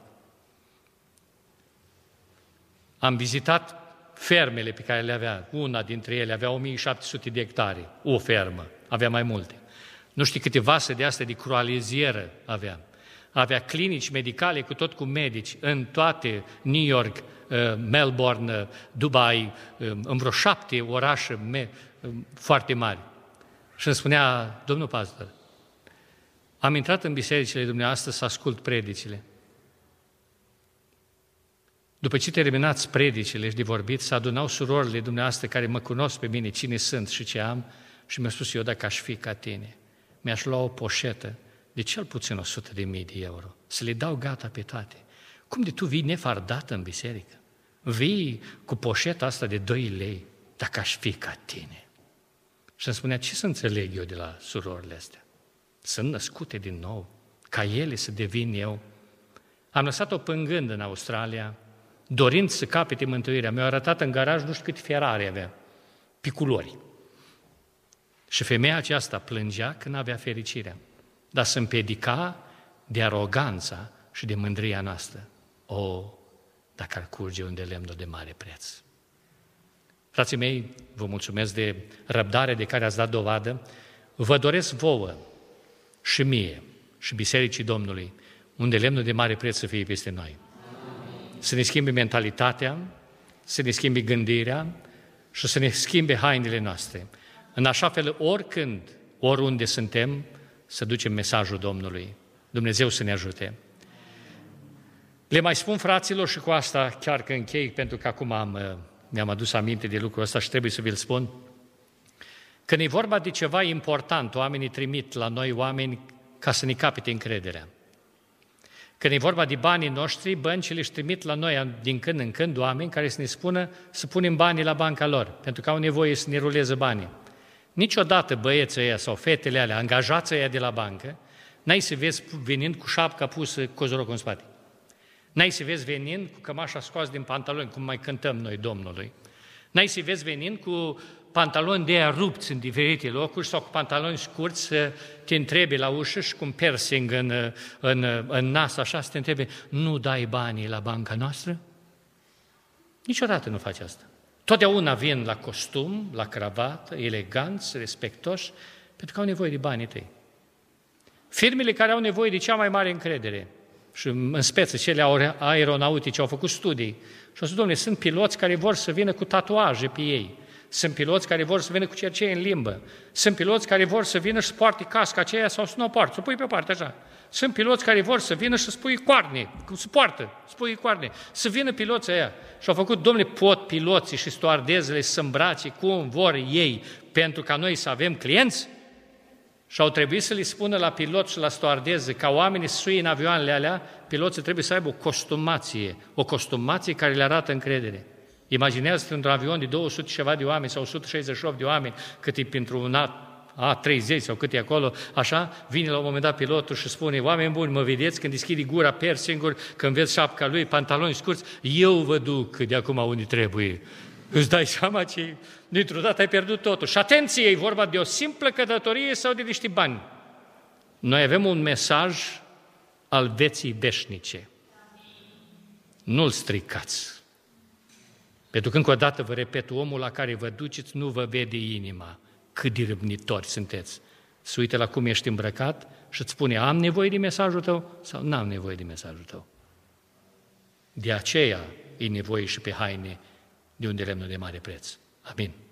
Am vizitat fermele pe care le avea. Una dintre ele avea o mie șapte sute de hectare, o fermă, avea mai multe. Nu știu câte vase de astea de croalizieră avea. Avea clinici medicale cu tot cu medici în toate New York, Melbourne, Dubai, în vreo șapte orașe foarte mari. Și îmi spunea, domnul pastor, am intrat în bisericile dumneavoastră să ascult predicile. După ce terminați predicile și de vorbit, se adunau surorile dumneavoastră care mă cunosc pe mine, cine sunt și ce am, și mi-a spus, eu dacă aș fi ca tine, mi-aș lua o poșetă de cel puțin o sută de mii de euro, să le dau gata pe toate. Cum de tu vii nefardată în biserică? Vii cu poșeta asta de doi lei, dacă aș fi ca tine. Și îmi spunea, ce să înțeleg eu de la surorile astea? Sunt născute din nou, ca ele să devin eu. Am lăsat-o pângând în Australia, dorind să capete mântuirea. Mi-a arătat în garaj nu știu câte Ferrari avea, pe culori. Și femeia aceasta plângea când avea fericirea, dar se împedica de aroganța și de mândria noastră. O, dacă ar curge unde lemnul de mare preț. Frații mei, vă mulțumesc de răbdare de care ați dat dovadă. Vă doresc vouă și mie și Bisericii Domnului, unde lemnul de mare preț să fie peste noi. Să ne schimbe mentalitatea, să ne schimbe gândirea și să ne schimbe hainele noastre. În așa fel, oricând, oriunde suntem, să ducem mesajul Domnului. Dumnezeu să ne ajute. Le mai spun fraților și cu asta chiar că închei, pentru că acum am, mi-am adus aminte de lucrul ăsta și trebuie să vi-l spun. Când e vorba de ceva important, oamenii trimit la noi oameni ca să ne capete încrederea. Când e vorba de banii noștri, băncile își trimit la noi din când în când oameni care să ne spună să punem banii la banca lor, pentru că au nevoie să ne ruleze banii. Niciodată băieții ăia sau fetele alea, angajații ăia de la bancă, n-ai să vezi venind cu șapca pusă cozorocul în spate. N-ai să vezi venind cu cămașa scoasă din pantaloni, cum mai cântăm noi Domnului. N-ai să vezi venind cu pantaloni de aia rupți în diferite locuri sau cu pantaloni scurți să te întrebi la ușă și cu un piercing în, în, în nas, așa, să te întrebi, nu dai banii la banca noastră? Niciodată nu faci asta. Totdeauna vin la costum, la cravată, eleganți, respectoși, pentru că au nevoie de banii tăi. Firmele care au nevoie de cea mai mare încredere, și în speță cele aeronautice au făcut studii, și au spus, dom'le, sunt piloți care vor să vină cu tatuaje pe ei, sunt piloți care vor să vină cu cercei în limbă, sunt piloți care vor să vină și să poarte casca aceea sau să nu o poartă, să o pui pe parte așa. Sunt piloți care vor să vină și să spui coarne, cum se poartă, să spui coarne, să vină piloții aia. Și au făcut, dom'le, pot piloții și stoardezele să îmbrace cum vor ei pentru ca noi să avem clienți? Și au trebuit să le spună la pilot și la stoardeză, ca oamenii să suie în avioanele alea, piloții trebuie să aibă o costumație, o costumație care le arată încredere. Imaginează-te într-un avion de două sute ceva de oameni sau o sută șaizeci și opt de oameni, cât e pentru un A treizeci sau cât e acolo, așa, vine la un moment dat pilotul și spune, oameni buni, mă vedeți când deschide gura piercing-uri, când vezi șapca lui, pantaloni scurți, eu vă duc de acum unde trebuie. Îți dai seama ce dintr-o dată ai pierdut totul. Și atenție, e vorba de o simplă cădătorie sau de niște bani. Noi avem un mesaj al vieții veșnice. Nu-l stricați. Pentru că încă o dată vă repet, omul la care vă duceți nu vă vede inima. Cât de râvnitori sunteți. Să uite la cum ești îmbrăcat și îți spune, am nevoie de mesajul tău sau n-am nevoie de mesajul tău. De aceea e nevoie și pe haine de unde lemnul de mare preț. Amin.